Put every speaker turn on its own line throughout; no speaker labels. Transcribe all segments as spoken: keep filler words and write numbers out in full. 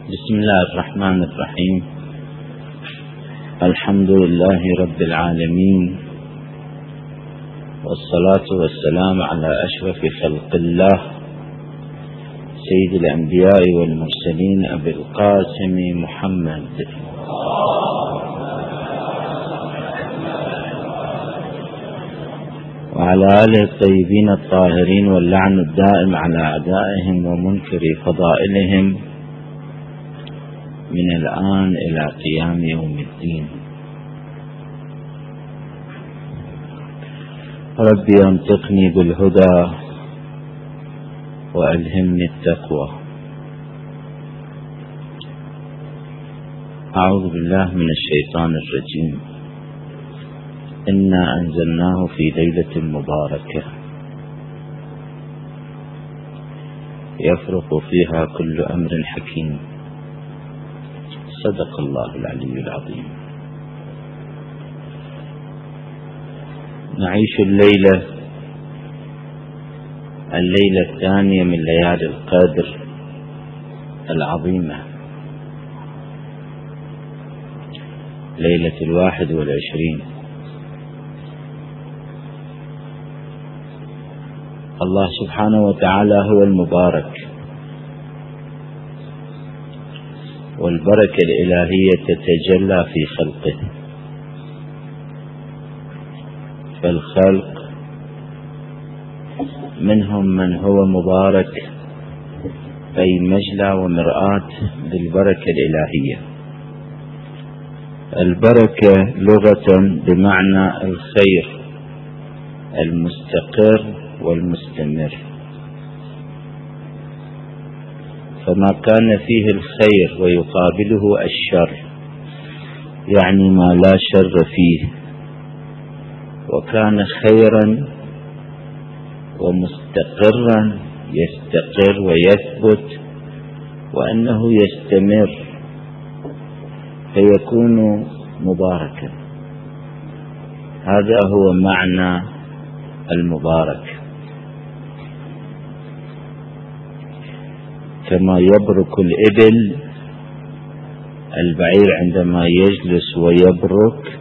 بسم الله الرحمن الرحيم. الحمد لله رب العالمين، والصلاة والسلام على أشرف خلق الله سيد الأنبياء والمرسلين أبي القاسم محمد وعلى آله الطيبين الطاهرين، واللعن الدائم على أعدائهم ومنكر فضائلهم من الآن إلى قيام يوم الدين. ربي أنطقني بالهدى وألهمني التقوى. أعوذ بالله من الشيطان الرجيم. إنا أنزلناه في ليلة مباركة يفرق فيها كل أمر حكيم. صدق الله العلي العظيم. نعيش الليلة الليلة الثانية من ليالي القدر العظيمة، ليلة الواحد والعشرين. الله سبحانه وتعالى هو المبارك، والبركة الإلهية تتجلى في خلقه، فالخلق منهم من هو مبارك أي مجلى ومرآة للبركة الإلهية. البركة لغة بمعنى الخير المستقر والمستمر، فما كان فيه الخير ويقابله الشر يعني ما لا شر فيه، وكان خيرا ومستقرا يستقر ويثبت وأنه يستمر فيكون مباركا. هذا هو معنى المبارك. كما يبرك الإبل البعير عندما يجلس ويبرك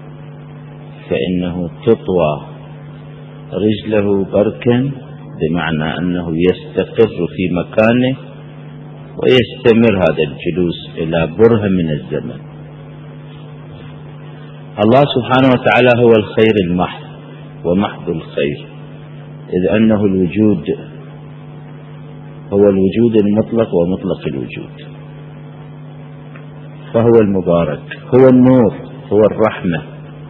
فإنه تطوى رجله بركا، بمعنى أنه يستقر في مكانه ويستمر هذا الجلوس إلى برهة من الزمن. الله سبحانه وتعالى هو الخير المحض ومحض الخير، إذ أنه الوجود، هو الوجود المطلق ومطلق الوجود، فهو المبارك، هو النور، هو الرحمة،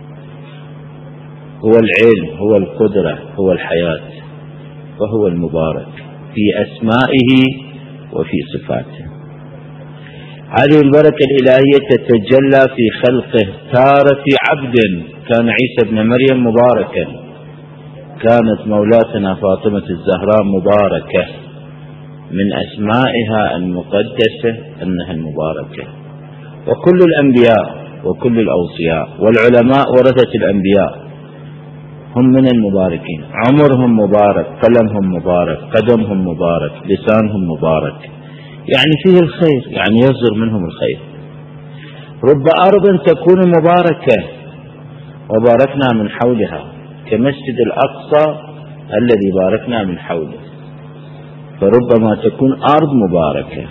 هو العلم، هو القدرة، هو الحياة، فهو المبارك في أسمائه وفي صفاته. هذه البركة الإلهية تتجلى في خلقه تارة عبد. كان عيسى بن مريم مباركا، كانت مولاتنا فاطمة الزهراء مباركة، من أسمائها المقدسة أنها المباركة. وكل الأنبياء وكل الأوصياء والعلماء ورثة الأنبياء هم من المباركين. عمرهم مبارك، قلمهم مبارك، قدمهم مبارك، لسانهم مبارك، يعني فيه الخير، يعني يصدر منهم الخير. رب أرض تكون مباركة وباركنا من حولها، كمسجد الأقصى الذي باركنا من حوله. فربما تكون أرض مباركة،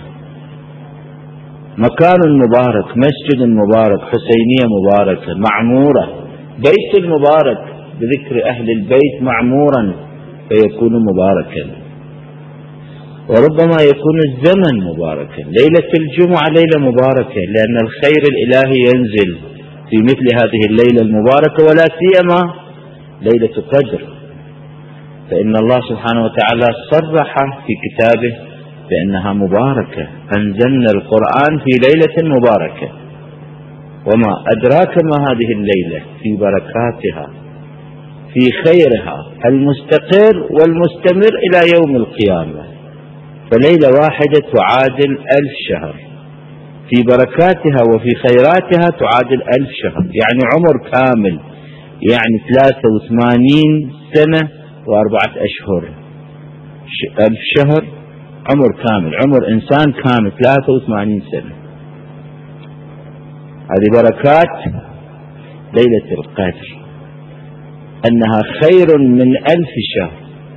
مكان مبارك، مسجد مبارك، حسينية مباركة، معمورة، بيت المبارك بذكر أهل البيت معمورا فيكون مباركا. وربما يكون الزمن مباركا، ليلة الجمعة ليلة مباركة، لأن الخير الإلهي ينزل في مثل هذه الليلة المباركة، ولا سيما ليلة قدر، فإن الله سبحانه وتعالى صرح في كتابه بأنها مباركة. أنزلنا القرآن في ليلة مباركة، وما أدراك ما هذه الليلة، في بركاتها، في خيرها المستقر والمستمر إلى يوم القيامة. فليلة واحدة تعادل ألف شهر، في بركاتها وفي خيراتها تعادل ألف شهر، يعني عمر كامل، يعني ثلاثة وثمانين سنة وأربعة أشهر. ألف شهر عمر كامل، عمر إنسان كامل ثلاثة وثمانين سنة. هذه بركات ليلة القدر، أنها خير من ألف شهر.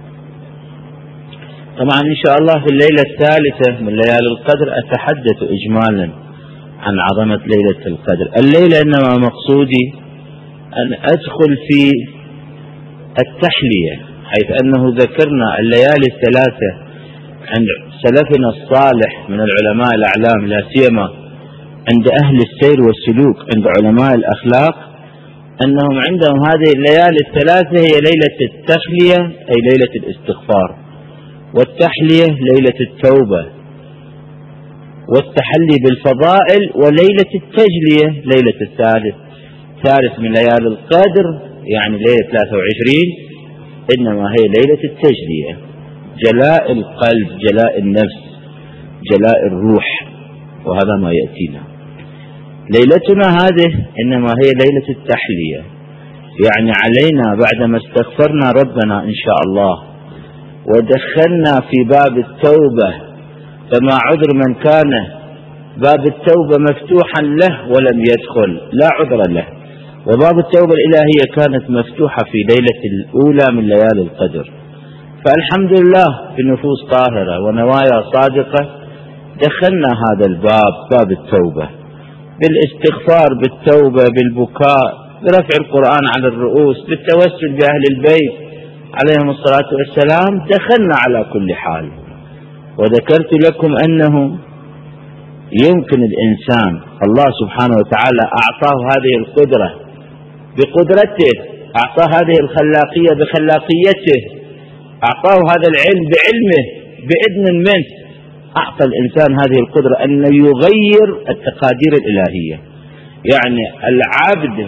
طبعا إن شاء الله في الليلة الثالثة من ليالي القدر أتحدث إجمالا عن عظمة ليلة القدر. الليلة إنما مقصودي أن أدخل في التحلية، حيث أنه ذكرنا الليالي الثلاثة عند سلفنا الصالح من العلماء الأعلام، لا سيما عند أهل السير والسلوك، عند علماء الأخلاق، أنهم عندهم هذه الليالي الثلاثة هي ليلة التخلية أي ليلة الاستغفار، والتحلية ليلة التوبة، والتحلي بالفضائل، وليلة التجلية ليلة الثالث ثالث من ليالي القدر، يعني ليلة ثلاثة وعشرين إنما هي ليلة التجلية، جلاء القلب، جلاء النفس، جلاء الروح، وهذا ما يأتينا. ليلتنا هذه إنما هي ليلة التحلية، يعني علينا بعدما استغفرنا ربنا إن شاء الله ودخلنا في باب التوبة، فما عذر من كان باب التوبة مفتوحا له ولم يدخل، لا عذر له. وباب التوبة الإلهية كانت مفتوحة في ليلة الأولى من ليالي القدر، فالحمد لله بنفوس طاهرة ونوايا صادقة دخلنا هذا الباب، باب التوبة، بالاستغفار، بالتوبة، بالبكاء، برفع القرآن على الرؤوس، بالتوسل بأهل البيت عليهم الصلاة والسلام، دخلنا على كل حال. وذكرت لكم أنه يمكن الإنسان الله سبحانه وتعالى أعطاه هذه القدرة بقدرته، أعطاه هذه الخلاقية بخلاقيته، أعطاه هذا العلم بعلمه، بإذن منه أعطى الإنسان هذه القدرة أن يغير التقادير الإلهية. يعني العبد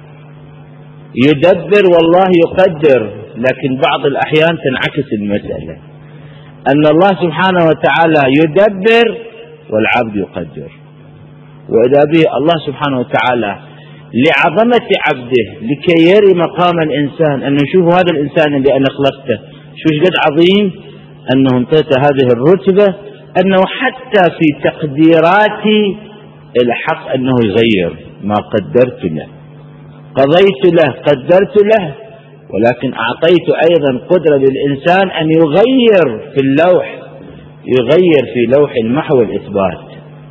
يدبر والله يقدر، لكن بعض الأحيان تنعكس المسألة أن الله سبحانه وتعالى يدبر والعبد يقدر. وإذا به الله سبحانه وتعالى لعظمة عبده لكي يري مقام الإنسان، أن نشوف هذا الإنسان اللي أنا خلقته شو قد عظيم، أنه انتهت هذه الرتبة، أنه حتى في تقديراتي الحق أنه يغير ما قدرت له، قضيت له، قدرت له، ولكن أعطيت أيضا قدرة للإنسان أن يغير في اللوح، يغير في لوح المحو والإثبات،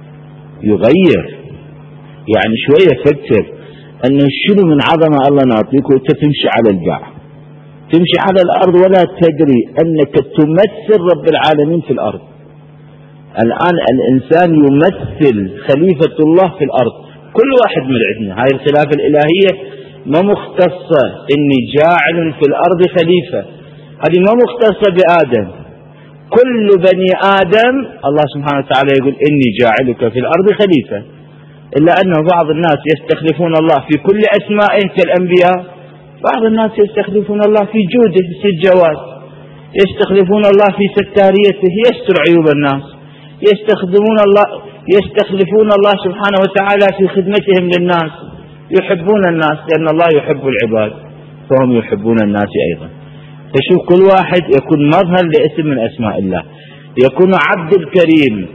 يغير. يعني شوية فكر أنه شنو من عظمة الله نعطيك وأنت تمشي على الباع، تمشي على الأرض ولا تدري أنك تمثل رب العالمين في الأرض. الآن الإنسان يمثل خليفة الله في الأرض، كل واحد من عندنا. هاي الخلافة الإلهية ما مختصة إني جاعل في الأرض خليفة، هذه ما مختصة بآدم، كل بني آدم الله سبحانه وتعالى يقول إني جاعلك في الأرض خليفة، إلا أنه بعض الناس يستخلفون الله في كل أسمائه كالأنبياء، بعض الناس يستخلفون الله في جوده في الجواد، يستخلفون الله في ستاريته يستر عيوب الناس، يستخدمون الله يستخلفون الله سبحانه وتعالى في خدمتهم للناس، يحبون الناس لأن الله يحب العباد فهم يحبون الناس أيضا. فشوف كل واحد يكون مظهر لاسم من أسماء الله، يكون عبد الكريم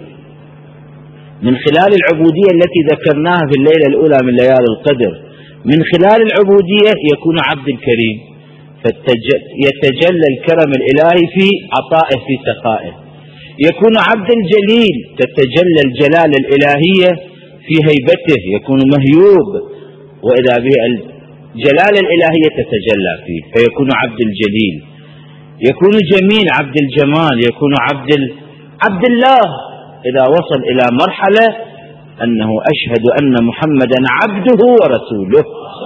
من خلال العبودية التي ذكرناها في الليلة الأولى من ليالي القدر. من خلال العبودية يكون عبد الكريم، فيتجلى الكرم الإلهي في عطائه في سخائه. يكون عبد الجليل، تتجلى الجلال الإلهية في هيبته، يكون مهيوب، وإذا به الجلال الإلهية تتجلى فيه فيكون عبد الجليل. يكون جميل، عبد الجمال، يكون عبد ال... عبد الله إذا وصل إلى مرحلة أنه أشهد أن محمدا عبده ورسوله،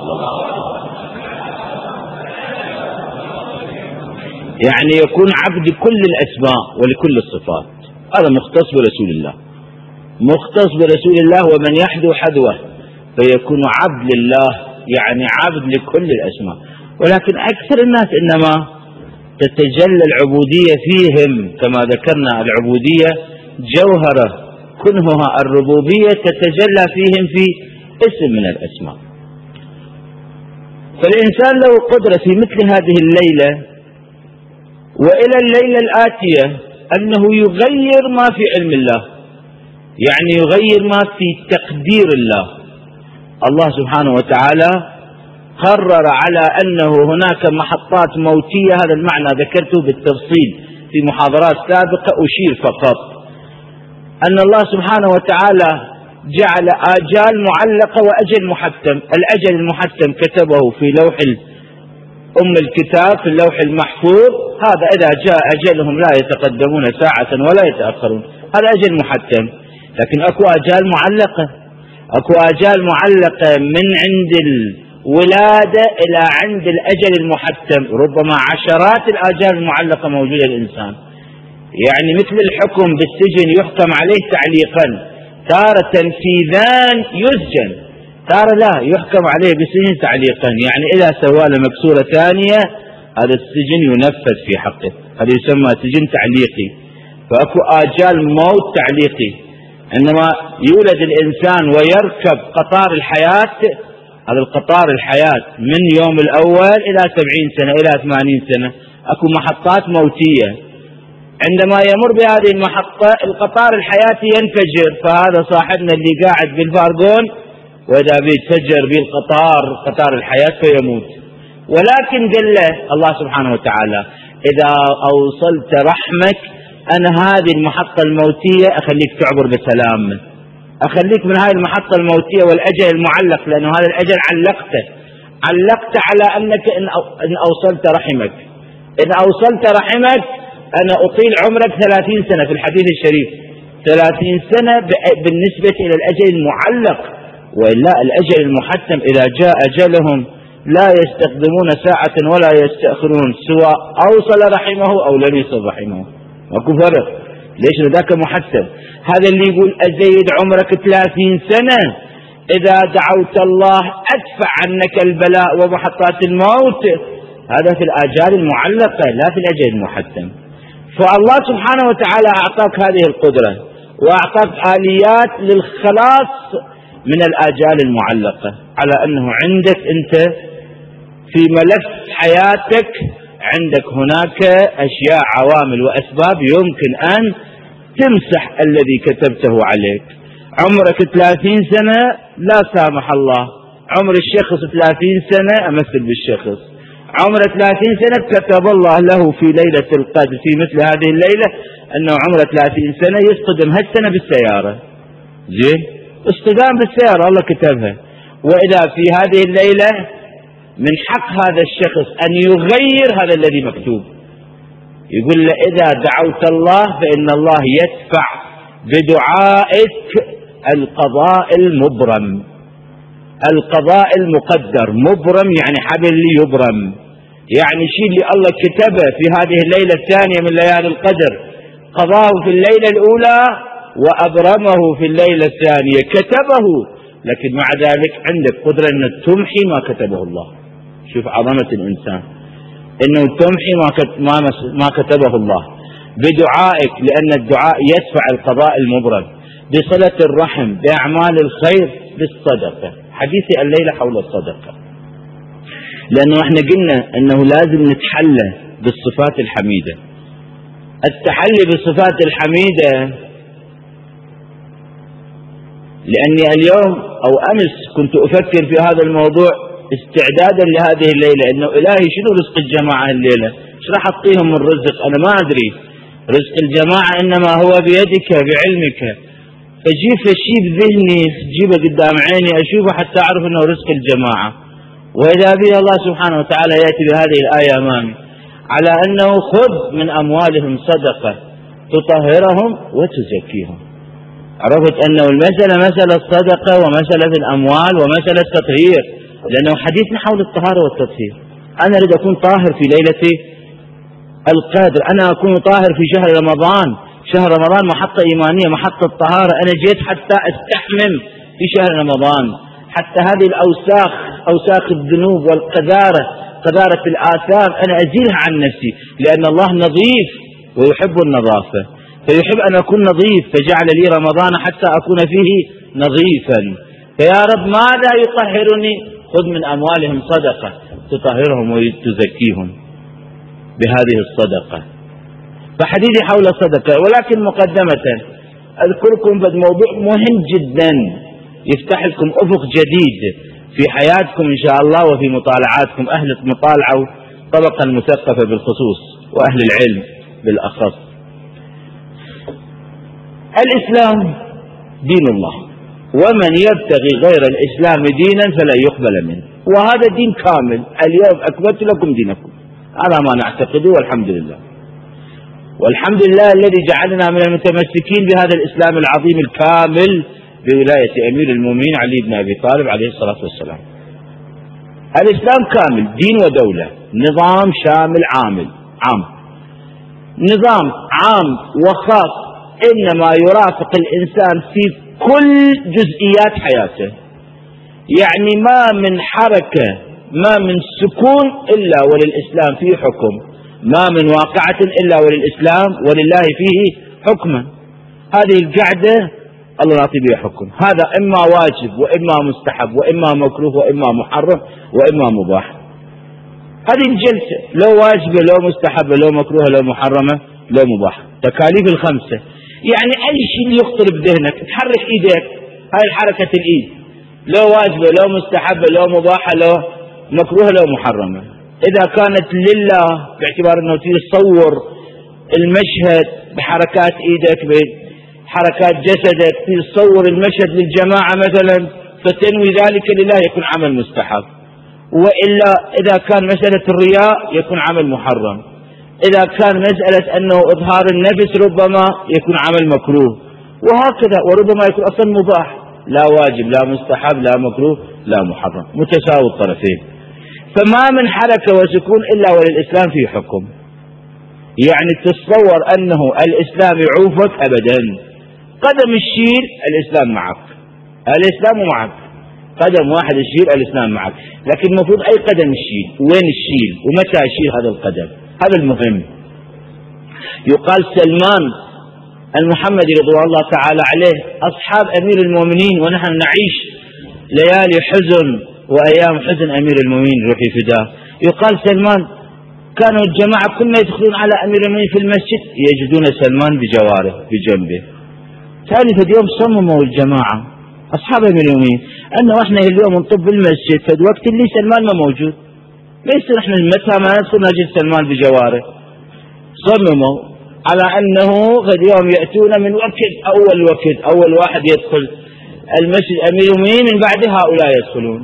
يعني يكون عبد كل الأسماء ولكل الصفات. هذا مختص برسول الله، مختص برسول الله، ومن يحذو حذوه فيكون عبد لله، يعني عبد لكل الأسماء. ولكن أكثر الناس إنما تتجلى العبودية فيهم، كما ذكرنا العبودية جوهرة كنهها الربوبية، تتجلى فيهم في اسم من الأسماء. فالإنسان له قدرة في مثل هذه الليلة وإلى الليلة الآتية أنه يغير ما في علم الله، يعني يغير ما في تقدير الله. الله سبحانه وتعالى قرر على أنه هناك محطات موتية، هذا المعنى ذكرته بالتفصيل في محاضرات سابقة، أشير فقط أن الله سبحانه وتعالى جعل آجال معلقة وأجل محتم. الأجل المحتم كتبه في لوح أم الكتاب في اللوح المحفوظ، هذا إذا جاء أجلهم لا يتقدمون ساعة ولا يتأخرون، هذا أجل محتم. لكن أكو آجال معلقة، أكو آجال معلقة من عند الولادة إلى عند الأجل المحتم، ربما عشرات الآجال المعلقة موجودة للإنسان. يعني مثل الحكم بالسجن يحكم عليه تعليقا، تارة تنفيذان يسجن، تارة لا يحكم عليه بالسجن تعليقا. يعني إذا سوى له مكسورة ثانية هذا السجن ينفذ في حقه، هذا يسمى سجن تعليقي. فأكو آجال موت تعليقي، عندما يولد الإنسان ويركب قطار الحياة، هذا القطار الحياة من يوم الأول إلى سبعين سنة إلى ثمانين سنة، أكو محطات موتية. عندما يمر بهذه المحطة القطار الحياتي ينفجر، فهذا صاحبنا اللي قاعد بالفارغون وإذا بيتفجر به القطار قطار الحياة فيموت. ولكن قال له الله سبحانه وتعالى إذا أوصلت رحمك أنا هذه المحطة الموتية أخليك تعبر بسلام، أخليك من هذه المحطة الموتية والأجل المعلق، لأنه هذا الأجل علقته علقت على أنك إن أوصلت رحمك، إن أوصلت رحمك أنا أطيل عمرك ثلاثين سنة في الحديث الشريف، ثلاثين سنة بالنسبة إلى الأجل المعلق. وإلا الأجل المحتم إذا جاء أجلهم لا يستخدمون ساعة ولا يستأخرون، سواء أوصل رحمه أو لم يصل رحمه، ماكو فرق. ليش؟ ذاك محتم. هذا اللي يقول أزيد عمرك ثلاثين سنة، إذا دعوت الله أدفع عنك البلاء ومحطات الموت، هذا في الآجال المعلقة لا في الأجل المحتم. فالله سبحانه وتعالى أعطاك هذه القدرة وأعطاك آليات للخلاص من الآجال المعلقة، على أنه عندك أنت في ملف حياتك عندك هناك أشياء عوامل وأسباب يمكن أن تمسح الذي كتبته عليك. عمرك ثلاثين سنة لا سامح الله، عمر الشخص ثلاثين سنة أمثل بالشخص، عمر ثلاثين سنة كتب الله له في ليلة القدر في مثل هذه الليلة أنه عمر ثلاثين سنة يصطدم هالسنة بالسيارة، زين اصطدام بالسيارة الله كتبها. وإذا في هذه الليلة من حق هذا الشخص أن يغير هذا الذي مكتوب، يقول له إذا دعوت الله فإن الله يدفع بدعائك القضاء المبرم، القضاء المقدر، مبرم يعني حبل يبرم، يعني شيء اللي الله كتبه في هذه الليلة الثانية من ليالي القدر قضاه في الليلة الأولى وأبرمه في الليلة الثانية، كتبه، لكن مع ذلك عندك قدرة أن تمحي ما كتبه الله. شوف عظمة الإنسان، أنه تمحي ما ما كتبه الله بدعائك، لأن الدعاء يدفع القضاء المبرم، بصلة الرحم، بأعمال الخير، بالصدقة. حديثي الليلة حول الصدقة، لأنه احنا قلنا أنه لازم نتحلى بالصفات الحميدة. التحلي بالصفات الحميدة، لأني اليوم أو أمس كنت أفكر في هذا الموضوع استعدادا لهذه الليلة، أنه إلهي شنو رزق الجماعة الليلة، ايش راح أعطيهم من رزق؟ أنا ما أدري، رزق الجماعة إنما هو بيدك بعلمك. فجيب الشيء بذهني، جيبه قدام عيني أشوفه حتى أعرف أنه رزق الجماعة. وإذا به الله سبحانه وتعالى يأتي بهذه الآية أمامي على أنه خذ من أموالهم صدقة تطهرهم وتزكيهم. عرفت أنه المسألة مسألة الصدقة ومسألة الأموال ومسألة التطهير، لأنه حديثنا حول الطهارة والتطهير. أنا أريد أكون طاهر في ليلة القدر، أنا أكون طاهر في شهر رمضان، شهر رمضان محطة إيمانية، محطة طهارة. أنا جيت حتى أستحمم في شهر رمضان، حتى هذه الأوساخ، أوساخ الذنوب والقذارة، قذارة الآثام، أنا أزيلها عن نفسي، لأن الله نظيف ويحب النظافة، فيحب أن أكون نظيف، فجعل لي رمضان حتى أكون فيه نظيفا. فيا رب ماذا يطهرني؟ خذ من أموالهم صدقة تطهرهم وتزكيهم بهذه الصدقة. فحديثي حول الصدقة. ولكن مقدمة أذكركم بموضوع مهم جدا يفتح لكم أفق جديد في حياتكم إن شاء الله وفي مطالعاتكم، أهل المطالعة والطبقة المثقفة بالخصوص وأهل العلم بالأخص. الإسلام دين الله، ومن يبتغي غير الإسلام دينا فلا يقبل منه، وهذا دين كامل. اليوم أكملت لكم دينكم، هذا ما نعتقده والحمد لله. والحمد لله الذي جعلنا من المتمسكين بهذا الإسلام العظيم الكامل بولاية أمير المؤمنين علي بن أبي طالب عليه الصلاة والسلام. الإسلام كامل، دين ودولة، نظام شامل عامل عام، نظام عام وخاص إنما يرافق الإنسان في كل جزئيات حياته. يعني ما من حركة، ما من سكون إلا وللإسلام فيه حكم، ما من واقعة إلا وللإسلام ولله فيه حكما. هذه القعدة الله يعطي بها حكم، هذا إما واجب وإما مستحب وإما مكروه وإما محرم وإما مباح. هذه الجلسة لو واجبة لو مستحبة لو مكروهة لو محرمة لو مباح، تكاليف الخمسة. يعني أي شيء يخطر بذهنك تحرك إيديك، هاي الحركة الإيد لو واجبة لو مستحبة لو مباحة لو مكروهة لو محرمة. إذا كانت لله باعتبار أنه تصور المشهد بحركات إيدك بحركات جسدك، تصور المشهد للجماعة مثلا فتنوي ذلك لله يكون عمل مستحب. وإلا إذا كان مسألة الرياء يكون عمل محرم. إذا كان مسألة أنه إظهار النفس ربما يكون عمل مكروه، وهكذا. وربما يكون أصلا مباح، لا واجب لا مستحب لا مكروه لا محرم، متساوي الطرفين. فما من حركة وسكون إلا وللإسلام فيه حكم. يعني تتصور أنه الإسلام يعوفك أبدا، قدم الشيل الإسلام معك، الإسلام معك، قدم واحد الشيل الإسلام معك. لكن المفروض أي قدم الشيل، وين الشيل ومتى الشيل هذا القدم، هذا المهم. يقال سلمان المحمدي رضوان الله تعالى عليه أصحاب أمير المؤمنين ونحن نعيش ليالي حزن وأيام حزن أمير المؤمنين روحي فداه. يقال سلمان كانوا الجماعة كلنا يدخلون على أمير المؤمنين في المسجد يجدون سلمان بجواره بجنبه. ثالث اليوم صمموا الجماعة أصحاب أمير المؤمنين أنه إحنا اليوم نطب المسجد في الوقت اللي سلمان ما موجود، ما يصير إحنا متى ما ندخل نجد سلمان بجواره. صمموا على أنه غد يوم يأتون من وقت أول وقت أول واحد يدخل المسجد أمير المؤمنين من بعد هؤلاء يدخلون.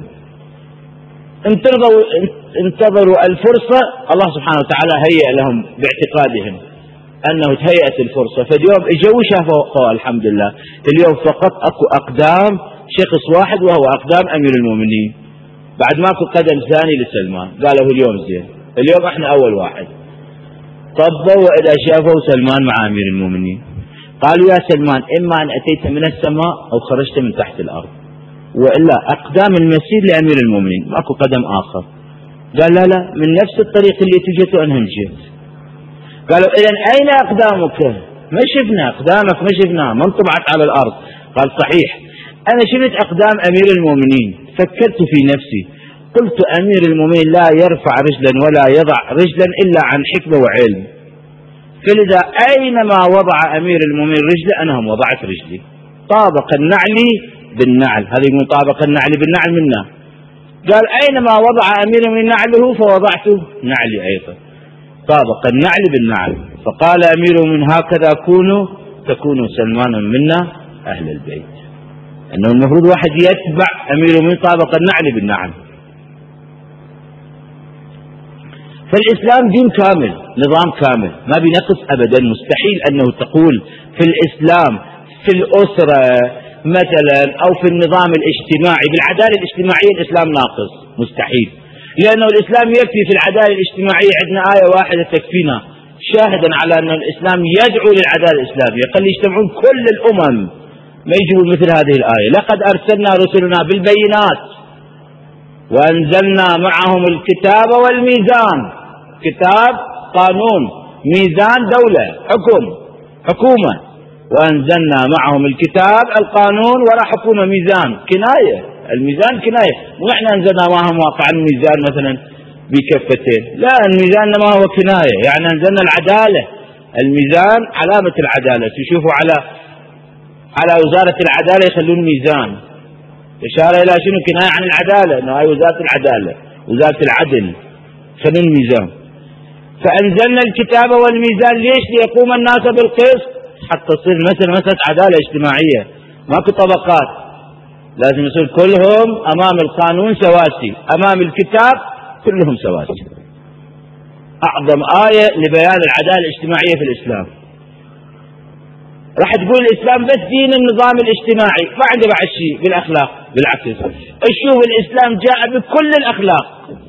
انتظروا انتظروا الفرصة، الله سبحانه وتعالى هيئ لهم باعتقادهم أنه تهيأت الفرصة. فاليوم اجوا وشافوا الحمد لله اليوم فقط أكو أقدام شخص واحد وهو أقدام أمير المؤمنين، بعد ماكو قدم ثاني لسلمان. قالوا اليوم زين، اليوم احنا أول واحد. طبوا وإذا شافوا سلمان مع أمير المؤمنين قالوا يا سلمان إما أن أتيت من السماء أو خرجت من تحت الأرض، وإلا أقدام المسير لأمير المؤمنين ماكو قدم آخر. قال لا لا من نفس الطريق اللي تجت وأنهم جيت. قالوا إذن أين أقدامك؟ ما شفنا أقدامك، ما شفنا، ما انطبعت على الأرض. قال صحيح أنا شفت أقدام أمير المؤمنين. فكرت في نفسي قلت أمير المؤمنين لا يرفع رجلا ولا يضع رجلا إلا عن حكمة وعلم، فلذا أينما وضع أمير المؤمنين رجله أنا هم وضعت رجلي. طابق النعل بالنعل، هذه مطابقة النعل بالنعل منا. قال أينما وضع أمير المؤمنين نعله فوضعت نعلي أيضا، طابق النعل بالنعل. فقال أمير المؤمنين هكذا كونوا تكونوا سلمانا منا أهل البيت، أنه المفروض واحد يتبع أمير المؤمنين طابق النعل بالنعل. فالإسلام دين كامل، نظام كامل ما بينقص أبدا. مستحيل أنه تقول في الإسلام في الأسرة مثلا أو في النظام الاجتماعي بالعدالة الاجتماعية الإسلام ناقص، مستحيل. لأنه الإسلام يكفي في العدالة الاجتماعية، عندنا آية واحدة تكفينا شاهدا على أن الإسلام يدعو للعدالة الإسلامية. قال يجتمعون كل الأمم ما يجيبون مثل هذه الآية. لقد أرسلنا رسلنا بالبينات وأنزلنا معهم الكتاب والميزان، كتاب قانون، ميزان دولة حكم حكومة، وأنزلنا معهم الكتاب القانون ولا حكومة ميزان كناية. الميزان كناية، مو احنا أنزلنا معهم واقعا الميزان مثلا بكفتين، لا الميزان ما هو كناية، يعني أنزلنا العدالة الميزان علامة العدالة، تشوفوا على على وزارة العدالة يخلون ميزان، إشارة إلى شنو؟ كناية عن العدالة، إنه هاي وزارة العدالة، وزارة العدل، خلون ميزان. فأنزلنا الكتاب والميزان ليش؟ ليقوم الناس بالقسط، حتى تصير مثل مسألة عدالة اجتماعية، ماكو طبقات، لازم يصير كلهم أمام القانون سواسي، أمام الكتاب كلهم سواسي. أعظم آية لبيان العدالة الاجتماعية في الإسلام. راح تقول الإسلام بس دين النظام الاجتماعي، ما عنده بعد شيء بالأخلاق، بالعكس شوف الإسلام جاء بكل الأخلاق.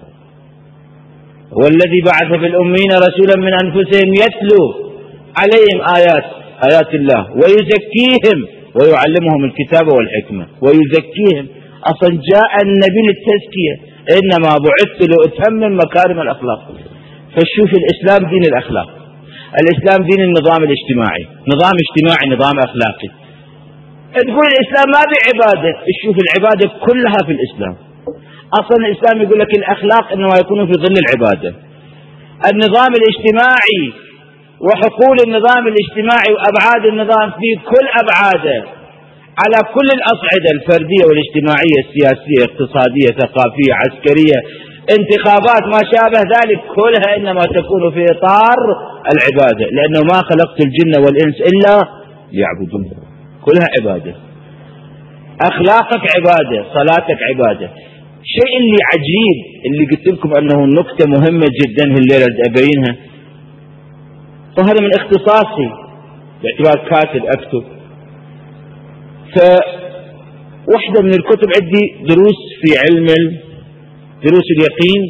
والذي بعث في الأمين رسولا من أنفسهم يتلو عليهم آيات آيات الله ويزكيهم ويعلمهم الكتاب والحكمة ويزكيهم. أصلا جاء النبي للتزكية، إنما بعثت لأتمم مكارم الأخلاق. فشوف الإسلام دين الأخلاق، الإسلام دين النظام الاجتماعي، نظام اجتماعي نظام أخلاقي. تقول الإسلام ما بعبادة، شوف العبادة كلها في الإسلام. أصلا الإسلام يقول لك الأخلاق إنما يكون في ظل العبادة. النظام الاجتماعي وحقول النظام الاجتماعي وأبعاد النظام في كل أبعاده على كل الأصعدة الفردية والاجتماعية السياسية اقتصادية ثقافية عسكرية انتخابات ما شابه ذلك، كلها إنما تكون في إطار العبادة، لأنه ما خلقت الجن والإنس إلا ليعبدون، كلها عبادة. أخلاقك عبادة، صلاتك عبادة. شيء اللي عجيب اللي قلت لكم أنه نكتة مهمة جدا الليلة أبينها، ظهر من اختصاصي باعتبار كاتب أكتب، فواحدة من الكتب عندي دروس في علم دروس اليقين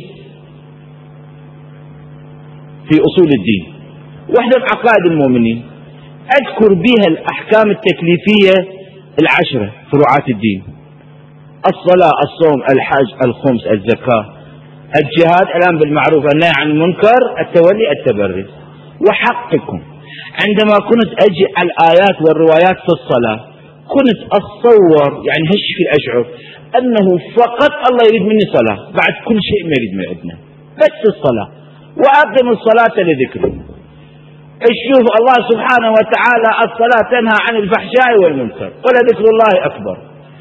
في أصول الدين، واحدة في عقائد المؤمنين، أذكر بها الأحكام التكليفية العشرة فروعات الدين: الصلاة، الصوم، الحج، الخمس، الزكاة، الجهاد، الأمر بالمعروف، النهي عن المنكر، التولي، التبري. وحقكم عندما كنت أجي على الآيات والروايات في الصلاة كنت أتصور، يعني هش في أشعر أنه فقط الله يريد مني صلاة، بعد كل شيء ما يريد من عندنا، بس الصلاة. وأقم الصلاة لذكره. الشوف الله سبحانه وتعالى الصلاة تنهى عن الفحشاء والمنكر ولذكر الله أكبر.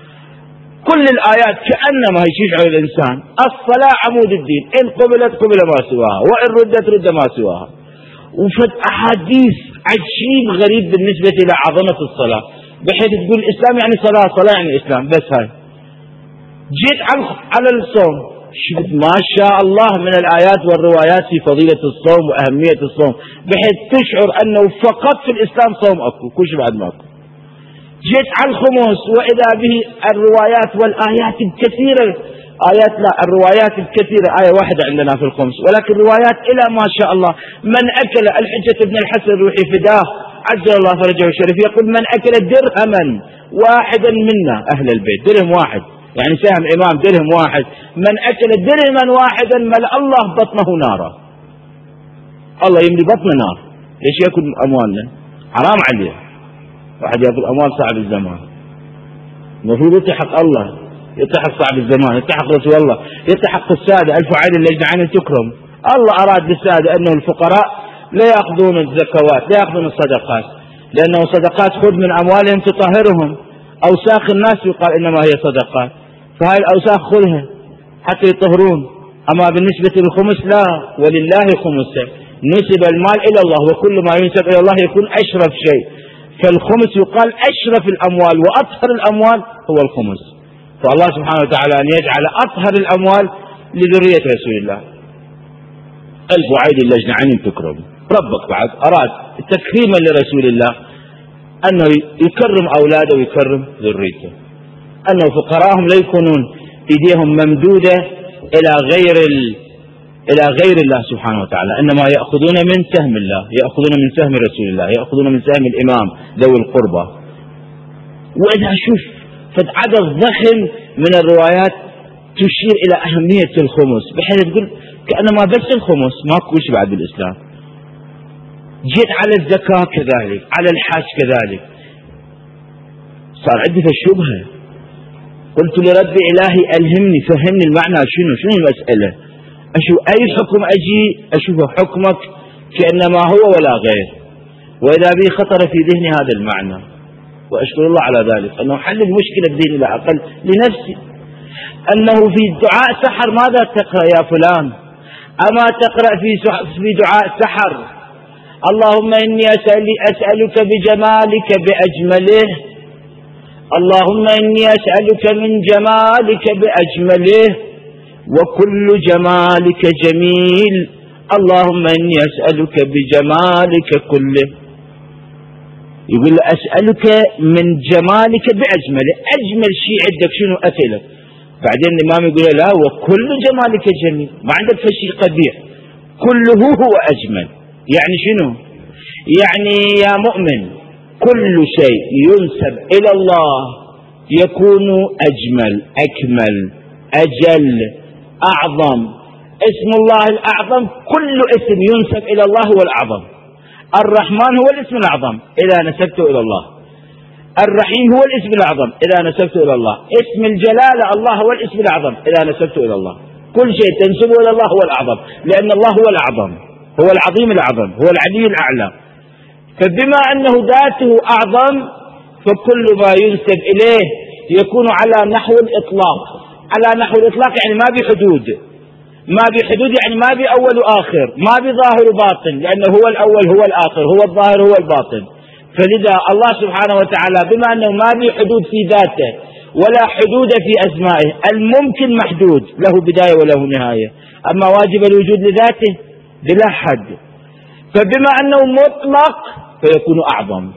كل الآيات كأنما يشجع الإنسان الصلاة عمود الدين، إن قبلت قبل ما سواها وإن ردت رد ما سواها. وفد أحاديث عجيب غريب بالنسبة إلى عظمة الصلاة، بحيث تقول الإسلام يعني صلاة، صلاة يعني إسلام، بس هاي. جيت على الصوم، شفت ما شاء الله من الآيات والروايات في فضيلة الصوم وأهمية الصوم، بحيث تشعر أنه فقط في الإسلام صوم أكو، كلش بعد ما أكو. جيت على الخمس وإذا به الروايات والآيات الكثيرة، آيات لا الروايات الكثيرة، آية واحدة عندنا في الخمس ولكن روايات إلى ما شاء الله. من أكل الحجة ابن الحسن روحي فداه عجل الله فرجه الشريف يقول: من أكل درهما واحدا منا أهل البيت، درهم واحد يعني سهم إمام درهم واحد، من أكل درهما واحدا ملأ الله بطنه نارا. الله يملي بطن نار. ليش يأكل أموالنا؟ حرام عليه. واحد يأكل أموال صعب الزمان، المفروض يتحق الله، يتحق صعب الزمان، يتحق رسول الله، يتحق السادة الفعال اللجنة عن تكرم. الله أراد للسادة أنه الفقراء لا يأخذون الزكوات، لا يأخذون الصدقات، لأنه صدقات خذ من أموالهم تطهرهم. أوساخ الناس يقال إنما هي صدقات، فهاي الأوساخ خذها حتى يطهرون. أما بالنسبة للخمس لا، ولله خمسه، نسب المال إلى الله، وكل ما ينسب إلى الله يكون أشرف شيء. فالخمس يقال أشرف الأموال وأطهر الأموال هو الخمس. فالله سبحانه وتعالى أن يجعل أطهر الأموال لذرية رسول الله. ألف وعيد اللجنة عن تكرم. ربك بعد أراد تكريما لرسول الله أنه يكرم أولاده ويكرم ذريته، أنه فقراءهم لا يكونون إيديهم ممدودة إلى غير ال... إلى غير الله سبحانه وتعالى، إنما يأخذون من سهم الله، يأخذون من سهم رسول الله، يأخذون من سهم الإمام ذوي القربى. وإذا شوف فعدد ضخم من الروايات تشير إلى أهمية الخمس، بحيث تقول كأنما بس الخمس ما كوش بعد بالإسلام. جيت على الزكاة كذلك، على الحج كذلك. صار عندي الشبهة، قلت لربي إلهي ألهمني فهمني المعنى، شنو شنو المسألة، أشوف أي حكم أجي أشوف حكمك كأنما هو ولا غير. وإذا بي خطر في ذهني هذا المعنى، وأشكر الله على ذلك أنه حل المشكلة بذهني لا أقل لنفسي، أنه في دعاء سحر ماذا تقرأ يا فلان؟ أما تقرأ في دعاء سحر اللهم إني أسألك بجمالك بأجمله، اللهم إني أسألك من جمالك بأجمله وكل جمالك جميل، اللهم إني أسألك بجمالك كله. يقول أسألك من جمالك بأجمله، أجمل شيء عندك شنو أسألك؟ بعدين الإمام يقول لا وكل جمالك جميل، ما عندك شيء قبيح، كله هو أجمل. يعني شنو؟ يعني يا مؤمن كل شيء ينسب إلى الله يكون أجمل أكمل أجل أعظم. اسم الله الأعظم كل اسم ينسب إلى الله هو الأعظم. الرحمن هو الاسم الأعظم إذا نسبته إلى الله، الرحيم هو الاسم الأعظم إذا نسبته إلى الله، اسم الجلالة الله هو الاسم الأعظم إذا نسبته إلى الله. كل شيء تنسبه إلى الله هو الأعظم، لأن الله هو الأعظم، هو العظيم الأعظم، هو العلي الأعلى. فبما أنه ذاته أعظم فكل ما ينسب إليه يكون على نحو الإطلاق. على نحو الإطلاق يعني ما بحدود، ما بحدود يعني ما بأول وآخر، ما بظاهر وباطن، لأنه هو الأول هو الآخر، هو الظاهر هو الباطن. فلذا الله سبحانه وتعالى بما أنه ما بحدود في ذاته ولا حدود في أسمائه، الممكن محدود له بداية وله نهاية، أما واجب الوجود لذاته بلا حد. فبما أنه مطلق فيكون أعظم،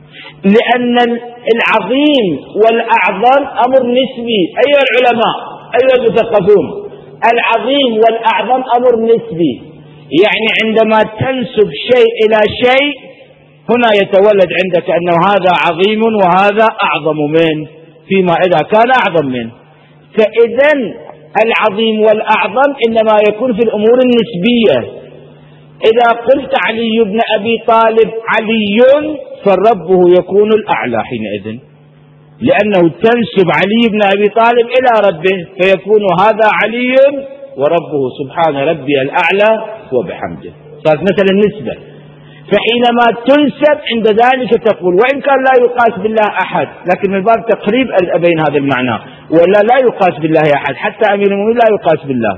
لأن العظيم والأعظم أمر نسبي. أيها العلماء أيها المثقفون، العظيم والأعظم أمر نسبي، يعني عندما تنسب شيء إلى شيء هنا يتولد عندك أنه هذا عظيم وهذا أعظم منه فيما إذا كان أعظم منه. فإذا العظيم والأعظم إنما يكون في الأمور النسبية. إذا قلت علي بن أبي طالب علي فربه يكون الأعلى حينئذ، لأنه تنسب علي بن أبي طالب إلى ربه فيكون هذا علي وربه سبحان ربي الأعلى وبحمده، صارت مثل النسبة. فحينما تنسب عند ذلك تقول وإن كان لا يقاس بالله أحد، لكن من باب تقريب بين هذا المعنى، ولا لا يقاس بالله أحد، حتى أمير المؤمنين لا يقاس بالله.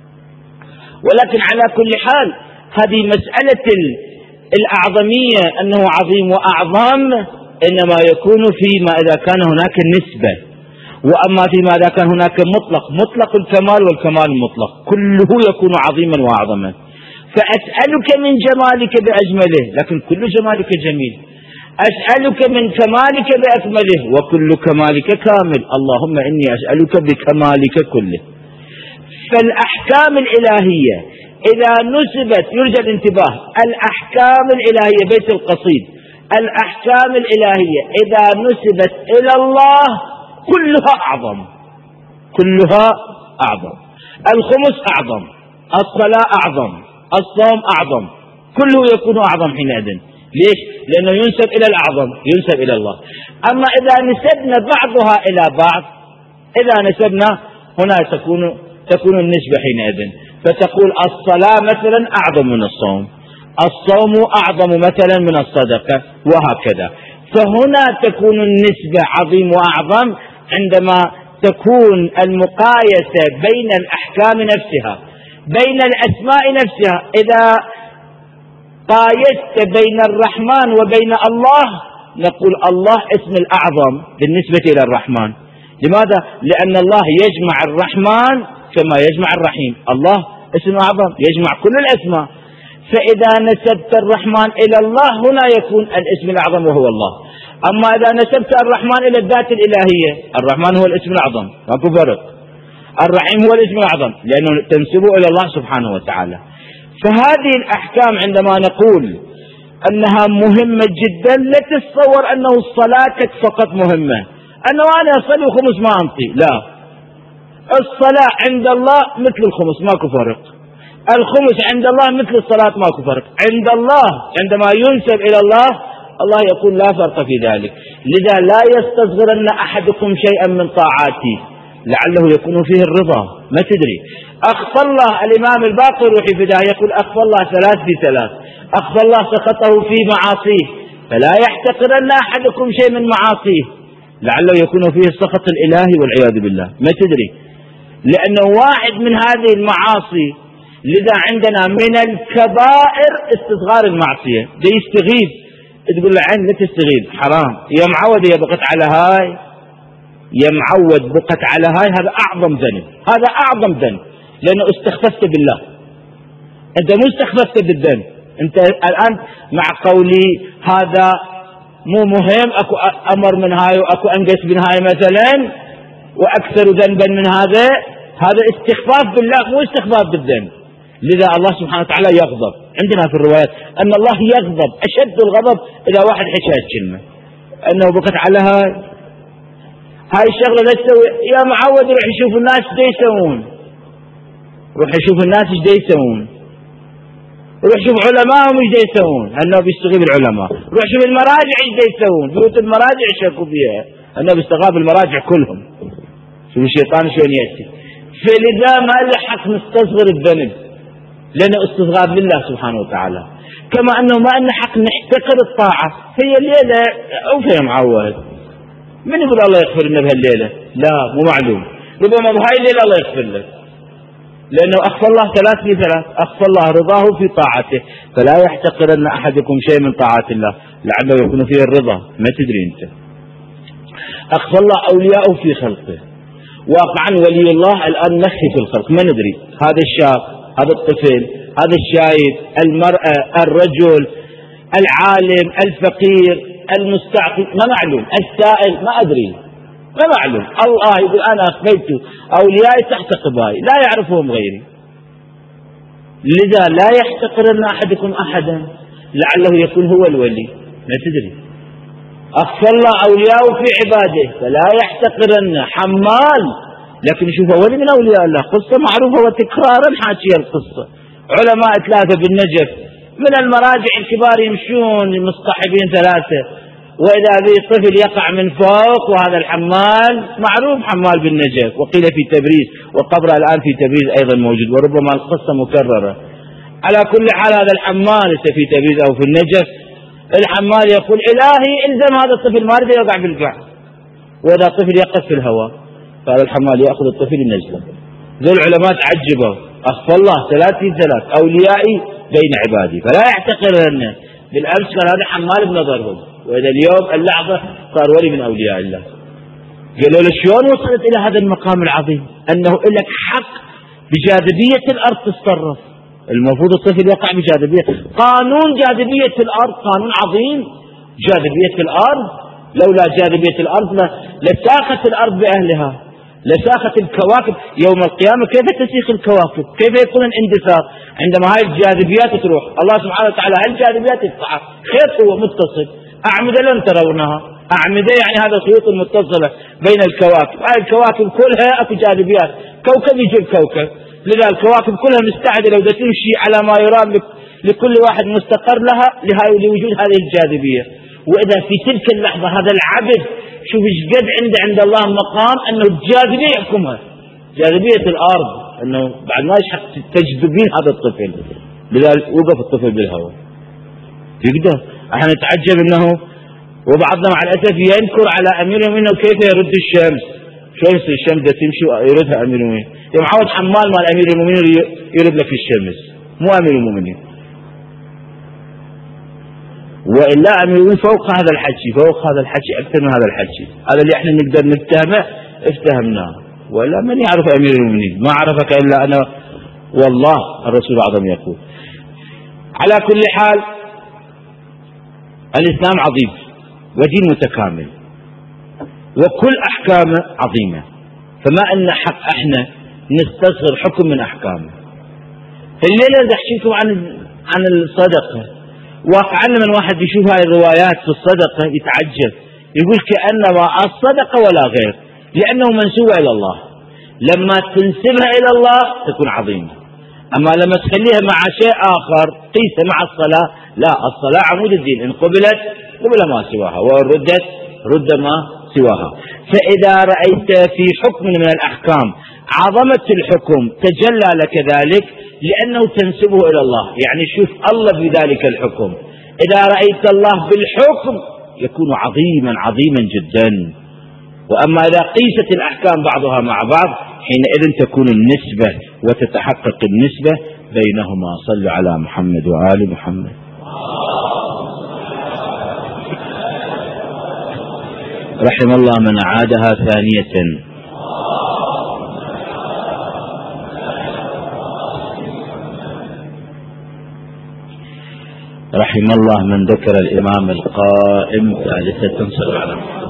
ولكن على كل حال هذه مسألة الأعظمية أنه عظيم وأعظم إنما يكون فيما إذا كان هناك نسبة، وأما فيما إذا كان هناك مطلق، مطلق الكمال والكمال المطلق كله يكون عظيما وأعظما. فأسألك من جمالك بأجمله، لكن كل جمالك جميل. أسألك من كمالك بأكمله وكل كمالك كامل، اللهم إني أسألك بكمالك كله. فالأحكام الإلهية إذا نسبت، يرجى الانتباه، الأحكام الإلهية بيت القصيد، الأحكام الإلهية إذا نسبت إلى الله كلها أعظم، كلها أعظم. الخمس أعظم، الصلاة أعظم، الصوم أعظم، كله يكون أعظم حينئذ. ليش؟ لأنه ينسب إلى الأعظم، ينسب إلى الله. أما إذا نسبنا بعضها إلى بعض، إذا نسبنا هنا تكون تكون النسبة حينئذ، فتقول الصلاة مثلا أعظم من الصوم، الصوم أعظم مثلا من الصدقة، وهكذا. فهنا تكون النسبة عظيم وأعظم عندما تكون المقايسة بين الأحكام نفسها، بين الأسماء نفسها. إذا قايست بين الرحمن وبين الله نقول الله اسم الأعظم بالنسبة إلى الرحمن. لماذا؟ لأن الله يجمع الرحمن كما يجمع الرحيم، الله اسم أعظم يجمع كل الأسماء. فإذا نسبت الرحمن إلى الله هنا يكون الاسم الأعظم وهو الله. أما إذا نسبت الرحمن إلى الذات الإلهية، الرحمن هو الاسم الأعظم ماكو فرق، الرحيم هو الاسم الأعظم لأنه تنسبه إلى الله سبحانه وتعالى. فهذه الأحكام عندما نقول أنها مهمة جدا، لا تتصور أنه الصلاة فقط مهمة، أنه أنا أصلي خمس ما أنطي، لا، الصلاة عند الله مثل الخمس ماكو فرق، الخمس عند الله مثل الصلاة ماكو فرق. عند الله عندما ينسب إلى الله الله يقول لا فرق في ذلك. لذا لا يستصغرن أحدكم شيئا من طاعاتي لعله يكون فيه الرضا، ما تدري. أخفى الله الإمام الباقر روحي فداه يقول أخفى الله ثلاث بثلاث، أخفى الله سخطه في معاصيه، فلا يحتقرن أحدكم شيء من معاصيه لعله يكون فيه السخط الإلهي والعياذ بالله. ما تدري، لأنه واحد من هذه المعاصي. لذا عندنا من الكبائر استصغار المعصية. دي يستغيب، تقول له عين لا تستغيب، حرام، يا معود يا بقت على هاي، يا معود بقت على هاي، هذا أعظم ذنب، هذا أعظم ذنب، لأنه استخففت بالله. أنت مو استخففت بالذنب، أنت الآن مع قولي هذا مو مهم، أكو أمر من هاي وأكو أنقص من هاي مثلا وأكثر ذنبا من هذا، هذا استخفاف بالله مو استخفاف بالذنب. لذا الله سبحانه وتعالى يغضب. عندنا في الروايات أن الله يغضب أشد الغضب إذا واحد حكى الكلمة أنه بقت على هاي هاي الشغلة لا تسوي، يا معود روح يشوف الناس ايش يسوون، روح يشوف الناس ايش يسوون، روح شوف علماءهم ايش يسوون، أنه بيستغيب العلماء، روح شوف المراجع ايش يسوون، بيوت المراجع شكوا فيها، أنه بيستغاب المراجع كلهم. شوف الشيطان شلون يأتي. فلذا ما له حق نستصغر الذنب لأنه استصغار لله سبحانه وتعالى، كما أنه ما أنه حق نحتقر الطاعة. هي الليلة أو في معود من يقول الله يغفر لنا بهالليلة؟ لا، مو معلوم، ربما بهاي الليلة الله يغفر لك، لأنه أخفى الله ثلاث في ثلاث، أخفى الله رضاه في طاعته، فلا يحتقرن أحدكم شيء من طاعات الله لعله يكون فيه الرضا. ما تدري أنت. أخفى الله أولياءه في خلقه. واقعا ولي الله الآن نخفي في الخلق، ما ندري، هذا الشاب، هذا الطفل، هذا الشايب، المرأة، الرجل، العالم، الفقير، المستعطي، ما معلوم، السائل ما أدري، ما معلوم. الله يقول أنا أخفيت أوليائي تحت قبائي لا يعرفهم غيري. لذا لا يحتقرن أحدكم أحدا لعله يكون هو الولي. ما تدري. أخفى الله أولياءه في عباده فلا يحتقرن. حمال لكن شوفوا ولي من أولياء الله، قصة معروفة وتكرارا حاكية القصة. علماء ثلاثة بالنجف من المراجع الكبار يمشون مصطحبين ثلاثة، وإذا به طفل يقع من فوق، وهذا الحمال معروف حمال بالنجف، وقيل في تبريز، وقبره الآن في تبريز أيضا موجود، وربما القصة مكررة. على كل حال هذا الحمال في تبريز أو في النجف، الحمال يقول إلهي إلزم هذا الطفل ما رده يوقع بالقاع، وإذا طفل يقف في الهواء فهذا الحمال يأخذ الطفل ينزله. ذو العلماء تعجبوا، أخفى الله ثلاثين ثلاث أوليائي بين عبادي فلا يحتقرن. بالأمس كان هذا حمال بنظرهم، وإذا اليوم اللحظة صار ولي من أولياء الله. قالوا له شلون وصلت إلى هذا المقام العظيم أنه لك حق بجاذبية الأرض تتصرف؟ المفروض الطفل يقع بجاذبية، قانون جاذبية الأرض قانون عظيم. جاذبية الأرض، لولا جاذبية الأرض لساخت الأرض بأهلها، لساخت الكواكب. يوم القيامة كيف تسيخ الكواكب؟ كيف يكون الاندثار عندما هاي الجاذبيات تروح؟ الله سبحانه وتعالى هاي الجاذبيات يقطعها، خيط هو متصل، أعمدة لن ترونها، أعمدة يعني هذا الخيوط المتصلة بين الكواكب. هاي الكواكب كلها أكو جاذبيات، كوكب يجيب كوكب. لذا الكواكب كلها مستعدة لو تمشي على ما يرام لكل واحد مستقر لها لوجود هذه الجاذبية. وإذا في تلك اللحظة هذا العبد شوف ايش قد عنده عند الله مقام أنه الجاذبية يحكمها، جاذبية الأرض، أنه بعد ما يشحق تجذبين هذا الطفل. لذلك وقف الطفل بالهواء يقدر. احنا نتعجب أنه وبعضنا مع الأسف ينكر على أميرهم أنه كيف يرد الشمس، شلون الشمس تمشي يردها أمير المؤمنين؟ يا معود حمال مال أمير المؤمنين يرد لك الشمس، مو أمير المؤمنين. وإلا أمير المؤمنين فوق هذا الحكي، فوق هذا الحكي أكثر من هذا الحكي. هذا اللي احنا نقدر نفتهمه افتهمناه، ولا من يعرف أمير المؤمنين؟ ما عرفك إلا أنا والله. الرسول الأعظم يقول. على كل حال الإسلام عظيم ودين متكامل وكل أحكامه عظيمة، فما أن حق احنا نستصغر حكم من أحكامه. الليلة بدي أحكيكم عن عن الصدقة. واقعا من واحد يشوف هاي الروايات في الصدقة يتعجب، يقول كأنما الصدقة ولا غير، لأنه منسوبة إلى الله. لما تنسبها إلى الله تكون عظيمة، أما لما تخليها مع شيء آخر قيسها مع الصلاة، لا، الصلاة عمود الدين، إن قبلت قبل ما سواها، وإن ردت رد ما سواها. فإذا رأيت في حكم من الأحكام عظمة الحكم تجلى لك ذلك، لأنه تنسبه إلى الله. يعني شوف الله في ذلك الحكم، إذا رأيت الله بالحكم يكون عظيما عظيما جدا. وأما إذا قيست الأحكام بعضها مع بعض حينئذ تكون النسبة وتتحقق النسبة بينهما. صلوا على محمد وآل محمد. رحم الله من أعادها ثانية. رحم الله من ذكر الإمام القائم ثالثة. صلوا على محمد.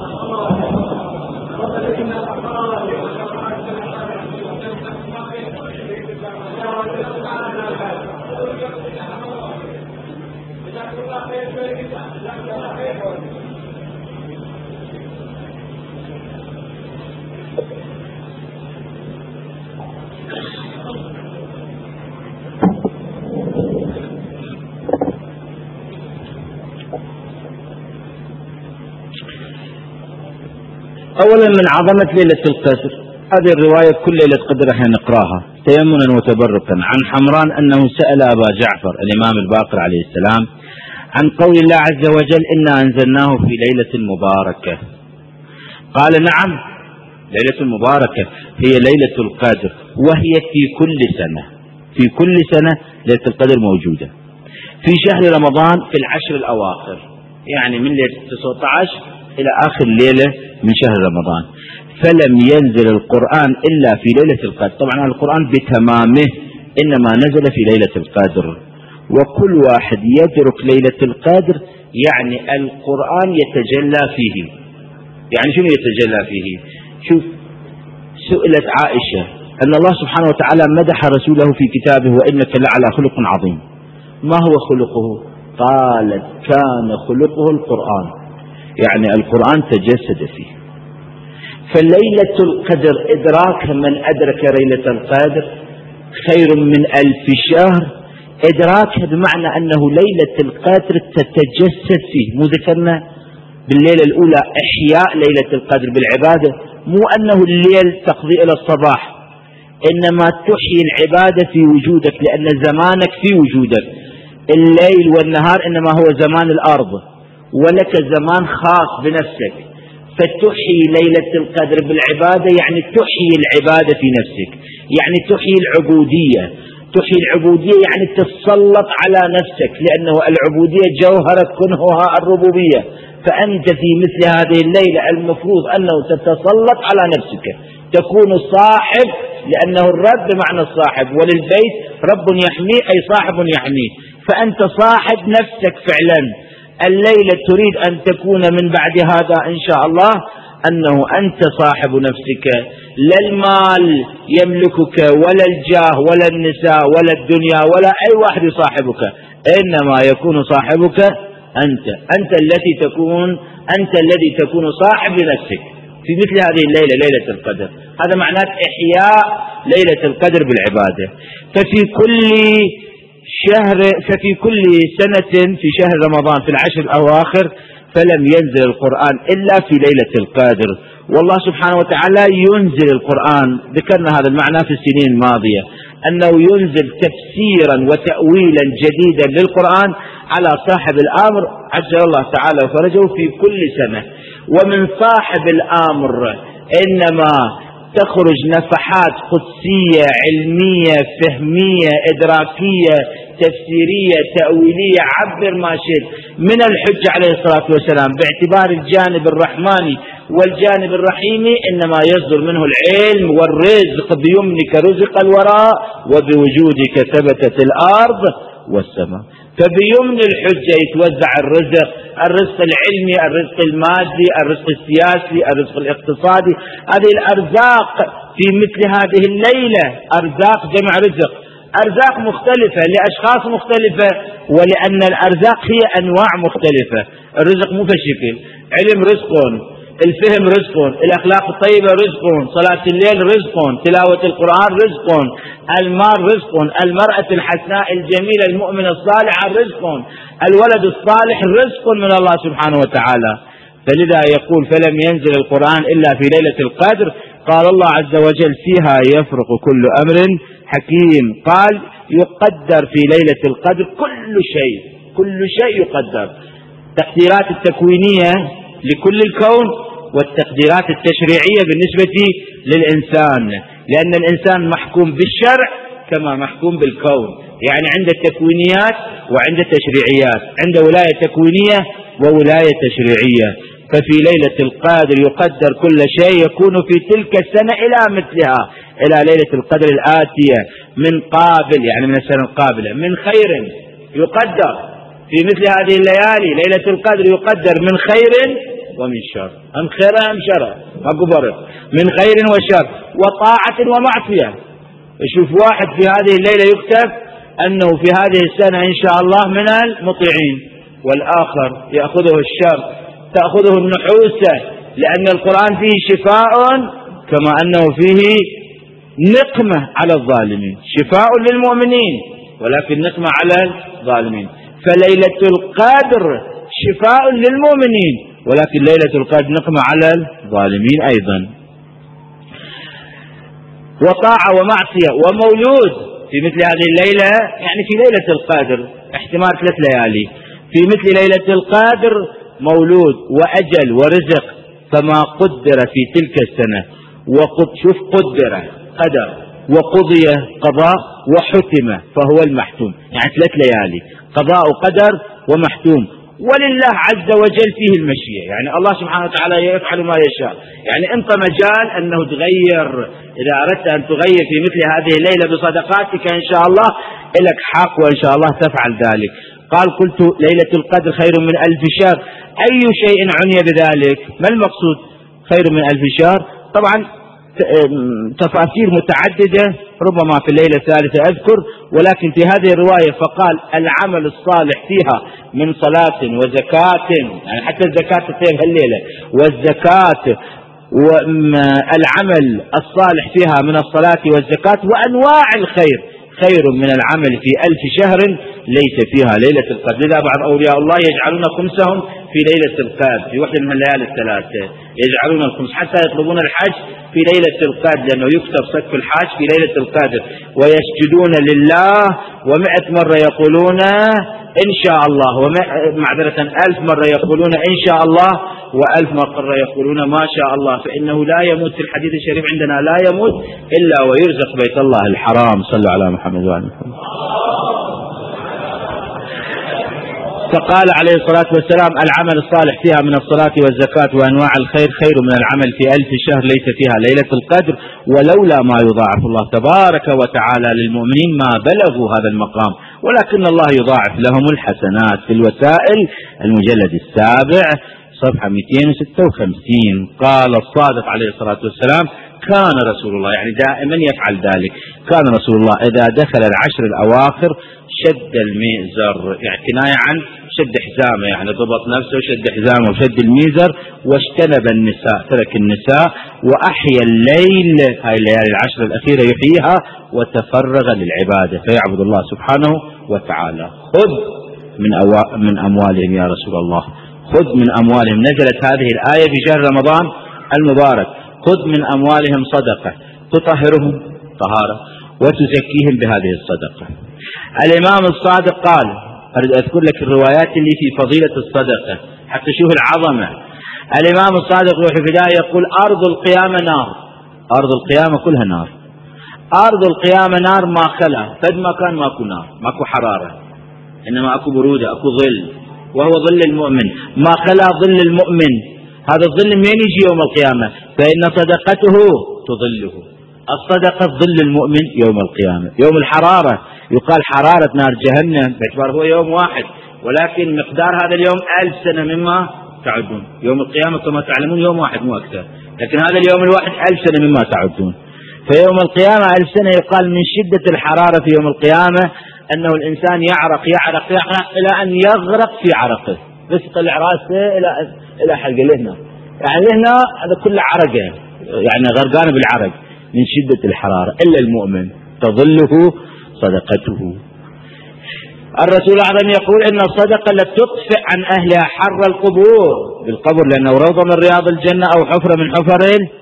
أولا من عظمة ليلة القدر هذه الرواية كل ليلة قدر احنا نقراها تيمنا وتبركا عن حمران أنه سأل أبا جعفر الإمام الباقر عليه السلام عن قول الله عز وجل إنا أنزلناه في ليلة مباركة. قال نعم ليلة مباركة هي ليلة القدر، وهي في كل سنة في كل سنة ليلة القدر موجودة في شهر رمضان في العشر الأواخر، يعني من ليلة تسعة عشر إلى آخر ليلة من شهر رمضان. فلم ينزل القرآن إلا في ليلة القدر. طبعا القرآن بتمامه إنما نزل في ليلة القدر، وكل واحد يدرك ليلة القدر يعني القرآن يتجلى فيه. يعني شنو يتجلى فيه؟ شوف، سئلت عائشة أن الله سبحانه وتعالى مدح رسوله في كتابه وإنك لعلى خلق عظيم. ما هو خلقه؟ قالت كان خلقه القرآن، يعني القرآن تجسد فيه. فليلة القدر إدراك من أدرك ليلة القدر خير من ألف شهر. إدراك بمعنى أنه ليلة القدر تتجسد فيه. مو ذكرنا بالليلة الأولى إحياء ليلة القدر بالعبادة، مو أنه الليل تقضي إلى الصباح، إنما تحيي العبادة في وجودك لأن زمانك في وجودك. الليل والنهار إنما هو زمان الأرض، ولك زمان خاص بنفسك، فتحيي ليلة القدر بالعبادة يعني تحيي العبادة في نفسك، يعني تحيي العبودية. تحيي العبودية يعني تتسلط على نفسك، لأنه العبودية جوهرة كنهها الربوبية. فأنت في مثل هذه الليلة المفروض أنه تتسلط على نفسك، تكون صاحب، لأنه الرب بمعنى الصاحب، وللبيت رب يحميه أي صاحب يحميه. فأنت صاحب نفسك فعلا. الليلة تريد أن تكون من بعد هذا إن شاء الله أنه أنت صاحب نفسك، لا المال يملكك ولا الجاه ولا النساء ولا الدنيا ولا أي واحد يصاحبك، إنما يكون صاحبك أنت. أنت التي تكون أنت الذي تكون صاحب لنفسك في مثل هذه الليلة، ليلة القدر. هذا معناه إحياء ليلة القدر بالعبادة. ففي كل شهر ففي كل سنة في شهر رمضان في العشر الأواخر فلم ينزل القرآن إلا في ليلة القدر. والله سبحانه وتعالى ينزل القرآن، ذكرنا هذا المعنى في السنين الماضية، أنه ينزل تفسيرا وتأويلا جديدا للقرآن على صاحب الأمر عجل الله تعالى وفرجه في كل سنة. ومن صاحب الأمر إنما تخرج نفحات قدسية علمية فهمية إدراكية تفسيرية تأويلية، عبر ما شئت، من الحج عليه الصلاة والسلام باعتبار الجانب الرحماني والجانب الرحيمي إنما يصدر منه العلم والرزق. بيمنك رزق الوراء وبوجودك ثبتت الأرض والسماء. فبيمن الحجة يتوزع الرزق، الرزق العلمي، الرزق المادي، الرزق السياسي، الرزق الاقتصادي. هذه الأرزاق في مثل هذه الليلة أرزاق جمع رزق، أرزاق مختلفة لأشخاص مختلفة، ولأن الأرزاق هي أنواع مختلفة. الرزق مو في شكل، علم رزق، الفهم رزق، الأخلاق الطيبة رزق، صلاة الليل رزق، تلاوة القرآن رزق، المال رزق، المرأة الحسناء الجميلة المؤمنة الصالحة رزق، الولد الصالح رزق من الله سبحانه وتعالى. فلذا يقول فلم ينزل القرآن إلا في ليلة القدر. قال الله عز وجل فيها يفرق كل أمر حكيم. قال يقدر في ليلة القدر كل شيء، كل شيء يقدر، التقديرات التكوينية لكل الكون والتقديرات التشريعية بالنسبة للإنسان، لأن الإنسان محكوم بالشرع كما محكوم بالكون، يعني عند التكوينيات وعند التشريعيات، عند ولاية تكوينية وولاية تشريعية. ففي ليلة القدر يقدر كل شيء يكون في تلك السنة إلى مثلها، إلى ليلة القدر الآتية من قابل، يعني من السنة القابلة، من خير يقدر في مثل هذه الليالي. ليلة القدر يقدر من خير ومن شر، أم خير أم شر، ماكو فرق، من خير وشر وطاعة ومعصية. شوف واحد في هذه الليلة يكتب أنه في هذه السنة إن شاء الله من المطيعين، والآخر يأخذه الشر تأخذه النحوسة، لأن القرآن فيه شفاء كما أنه فيه نقمة على الظالمين، شفاء للمؤمنين ولكن نقمة على الظالمين. فليلة القدر شفاء للمؤمنين ولكن ليلة القدر نقمة على الظالمين أيضا. وطاعة ومعصية ومولود في مثل هذه الليلة، يعني في ليلة القدر احتمال ثلاث ليالي، في مثل ليلة القدر مولود وأجل ورزق، فما قدر في تلك السنة وقد شوف قدر قدر وقضي قضاء وحتم فهو المحتوم، يعني ثلاث ليالي قضاء وقدر ومحتوم. ولله عز وجل فيه المشيئة، يعني الله سبحانه وتعالى يفعل ما يشاء، يعني انت مجال انه تغير، اذا اردت ان تغير في مثل هذه الليلة بصدقاتك ان شاء الله لك حق وان شاء الله تفعل ذلك. قال قلت ليلة القدر خير من ألف شهر، أي شيء عني بذلك؟ ما المقصود خير من ألف شهر؟ طبعا تفاسير متعددة، ربما في الليلة الثالثة أذكر، ولكن في هذه الرواية فقال العمل الصالح فيها من صلاة وزكاة، يعني حتى الزكاة تصير هالليلة، والزكاة والعمل الصالح فيها من الصلاة والزكاة وأنواع الخير خير من العمل في ألف شهر ليس فيها ليلة القدر. لذا بعض أولياء الله يجعلون خمسهم في ليلة القدر في واحدة من الليالي الثلاثة، يجعلون الخمس حتى يطلبون الحج في ليلة القدر، لأنه يكتب صك الحج في ليلة القدر، ويسجدون لله ومئة مرة يقولون إن شاء الله، ومعذرة ألف مرة يقولون إن شاء الله، وألف مرة يقولون ما شاء الله، فإنه لا يموت. في الحديث الشريف عندنا لا يموت إلا ويرزق بيت الله الحرام. صلى على محمد وعلى محمد. فقال عليه الصلاة والسلام العمل الصالح فيها من الصلاة والزكاة وأنواع الخير خير من العمل في ألف شهر ليس فيها ليلة القدر، ولولا ما يضاعف الله تبارك وتعالى للمؤمنين ما بلغوا هذا المقام، ولكن الله يضاعف لهم الحسنات. في الوسائل المجلد السابع صفحة مئتين وستة وخمسين قال الصادق عليه الصلاة والسلام كان رسول الله، يعني دائما يفعل ذلك، كان رسول الله إذا دخل العشر الأواخر شد الميزر، يعني كناية عن شد حزامه، يعني ضبط نفسه وشد حزامه وشد الميزر، واجتنب النساء، ترك النساء، وأحيا الليل، هاي الليالي العشر الأخيرة يحييها، وتفرغ للعبادة فيعبد الله سبحانه وتعالى. خذ من, أو... من أموالهم يا رسول الله، خذ من أموالهم، نزلت هذه الآية في شهر رمضان المبارك، خذ من أموالهم صدقة تطهرهم طهارة وتزكيهم بهذه الصدقة. الإمام الصادق قال، أريد أذكر لك الروايات اللي في فضيلة الصدقة حتى شوف العظمة. الإمام الصادق في البداية يقول أرض القيامة نار، أرض القيامة كلها نار، أرض القيامة نار ما خلا، فد ما كان ماكو نار، ماكو حرارة، إنما أكو برودة، أكو ظل، وهو ظل المؤمن، ما خلا ظل المؤمن. هذا الظل من يجي يوم القيامة؟ فإن صدقته تظله، الصدقة ظل المؤمن يوم القيامة. يوم الحرارة يقال حرارة نار جهنم باعتبار هو يوم واحد، ولكن مقدار هذا اليوم ألف سنة مما تعدون. يوم القيامة كما تعلمون يوم واحد مو أكثر، لكن هذا اليوم الواحد ألف سنة مما تعدون. فيوم القيامة ألف سنة يقال من شدة الحرارة في يوم القيامة أنه الإنسان يعرق يعرق يعرق إلى أن يغرق في عرقه، بس طلع راسه إلى إلى حلقه لهنا، يعني لهنا هذا كله عرقه، يعني غرقان بالعرق من شدة الحرارة. إلا المؤمن تظله صدقته. الرسول الأعظم يقول إن الصدقة لتطفئ عن أهلها حر القبور، بالقبر لأنه روضة من رياض الجنة أو حفرة من حفر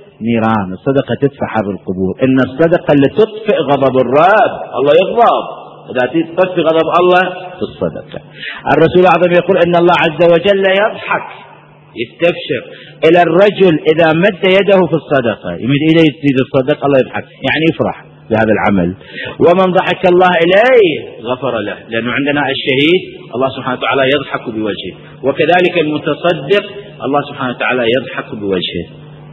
النيران. الصدقة تدفع حر القبور. إن الصدقة لتطفئ غضب الرب، الله يغضب إذا تطفي غضب الله في الصدقة. الرسول الأعظم يقول إن الله عز وجل يضحك يستبشر إلى الرجل إذا مد يده في الصدقة، يمد إيده يزيد الصدقة الله يضحك، يعني يفرح بهذا العمل. ومن ضحك الله إليه غفر له، لأنه عندنا الشهيد الله سبحانه وتعالى يضحك بوجهه، وكذلك المتصدق الله سبحانه وتعالى يضحك بوجهه.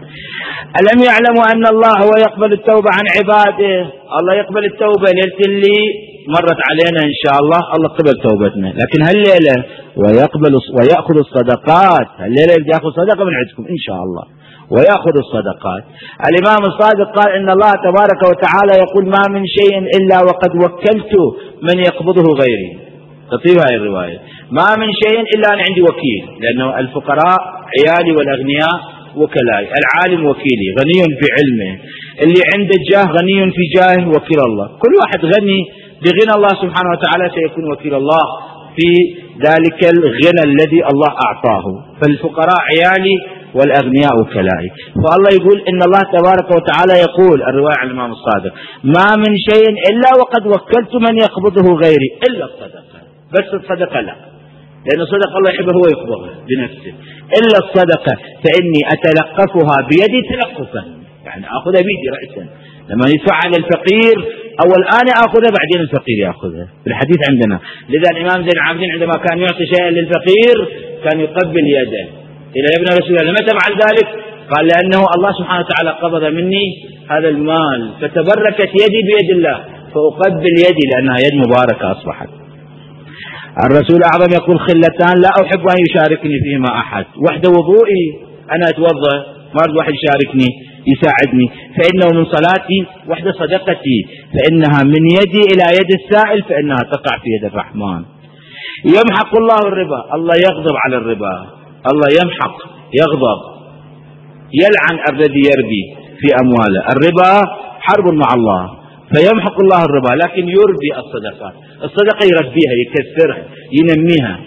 ألم يعلموا أن الله هو يقبل التوبة عن عباده؟ الله يقبل التوبة ليلة اللي مرت علينا إن شاء الله، الله قبل توبتنا، لكن هالليلة ويقبل ويأخذ الصدقات، هالليلة يأخذ صدقة من عندكم إن شاء الله ويأخذ الصدقات. الإمام الصادق قال إن الله تبارك وتعالى يقول ما من شيء إلا وقد وكلت من يقبضه غيري. تطيب هاي الرواية، ما من شيء إلا أنا عندي وكيل، لأنه الفقراء عيالي والأغنياء وكلاي، العالم وكيلي غني في علمه، اللي عنده جاه غني في جاهه وكيل الله، كل واحد غني بغنى الله سبحانه وتعالى سيكون وكيل الله في ذلك الغنى الذي الله أعطاه. فالفقراء عيالي والأغنياء وكلائي. فالله يقول إن الله تبارك وتعالى يقول الرواية عن الإمام الصادق ما من شيء إلا وقد وكلت من يقبضه غيري إلا الصدقة. بس الصدقة لا، لأن الصدقة الله يحبه هو يقبضها بنفسه، إلا الصدقة فإني أتلقفها بيدي تلقفا، يعني أخذها بيدي رأسا، لما يدفع على الفقير أول أنا أخذها بعدين الفقير يأخذها، في الحديث عندنا. لذا الإمام زين العابدين عندما كان يعطي شيئا للفقير كان يقبل يده إلى ابن رسول الله. لما تفعل ذلك؟ قال لأنه الله سبحانه وتعالى قبض مني هذا المال فتبركت يدي بيد الله فأقبل يدي لأنها يد مباركة أصبحت. الرسول الأعظم يقول خلتان لا أحب أن يشاركني فيهما أحد، وحده وضوئي أنا أتوضأ ما أريد واحد يشاركني يساعدني، فإنه من صلاتي، وحده صدقتي فإنها من يدي إلى يد السائل فإنها تقع في يد الرحمن. يمحق الله الربا، الله يغضب على الربا، الله يمحق يغضب يلعن الذي يربي في أمواله. الربا حرب مع الله فيمحق الله الربا، لكن يربي الصدقات. الصدقة يربيها يكثرها ينميها.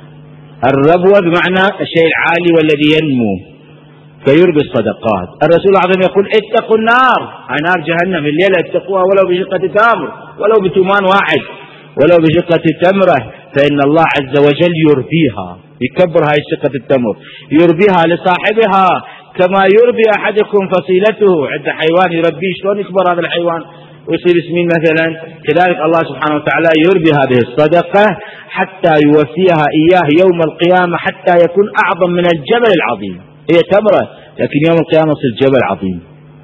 الربوة بمعنى الشيء العالي والذي ينمو فيربي الصدقات. الرسول العظيم يقول اتقوا النار، نار جهنم الليلة اتقوها ولو بشقة تمر، ولو بتومان واحد، ولو بشقة تمرة، فإن الله عز وجل يربيها يكبر هاي شقة التمر يربيها لصاحبها كما يربي أحدكم فصيلته. عند حيوان يربيه شلون يكبر هذا الحيوان ويصير سمين مثلا، كذلك الله سبحانه وتعالى يربي هذه الصدقة حتى يوفيها إياه يوم القيامة حتى يكون أعظم من الجبل العظيم. هي تمرة لكن يوم القيامة تصير جبل عظيم،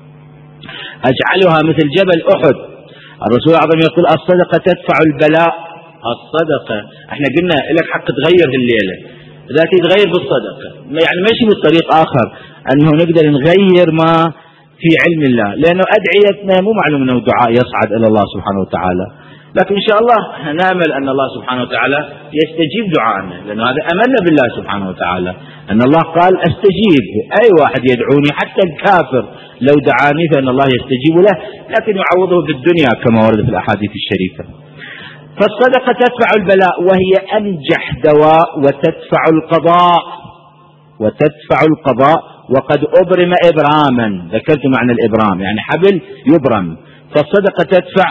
أجعلها مثل جبل أحد. الرسول الأعظم يقول الصدقة تدفع البلاء. الصدقة احنا قلنا لك حق تغير في الليلة، إذا تتغير بالصدقة يعني ماشي بالطريق آخر أنه نقدر نغير ما في علم الله، لأنه أدعيتنا مو معلوم أنه دعاء يصعد إلى الله سبحانه وتعالى، لكن إن شاء الله نأمل أن الله سبحانه وتعالى يستجيب دعائنا، لأن هذا أمنا بالله سبحانه وتعالى أن الله قال أستجيب، أي واحد يدعوني حتى الكافر لو دعاني فإن الله يستجيب له، لكن يعوضه في الدنيا كما ورد في الأحاديث الشريفة. فالصدقة تدفع البلاء وهي أنجح دواء وتدفع القضاء وتدفع القضاء وقد أبرم إبراما، ذكرت معنى الإبرام يعني حبل يبرم، فالصدقة تدفع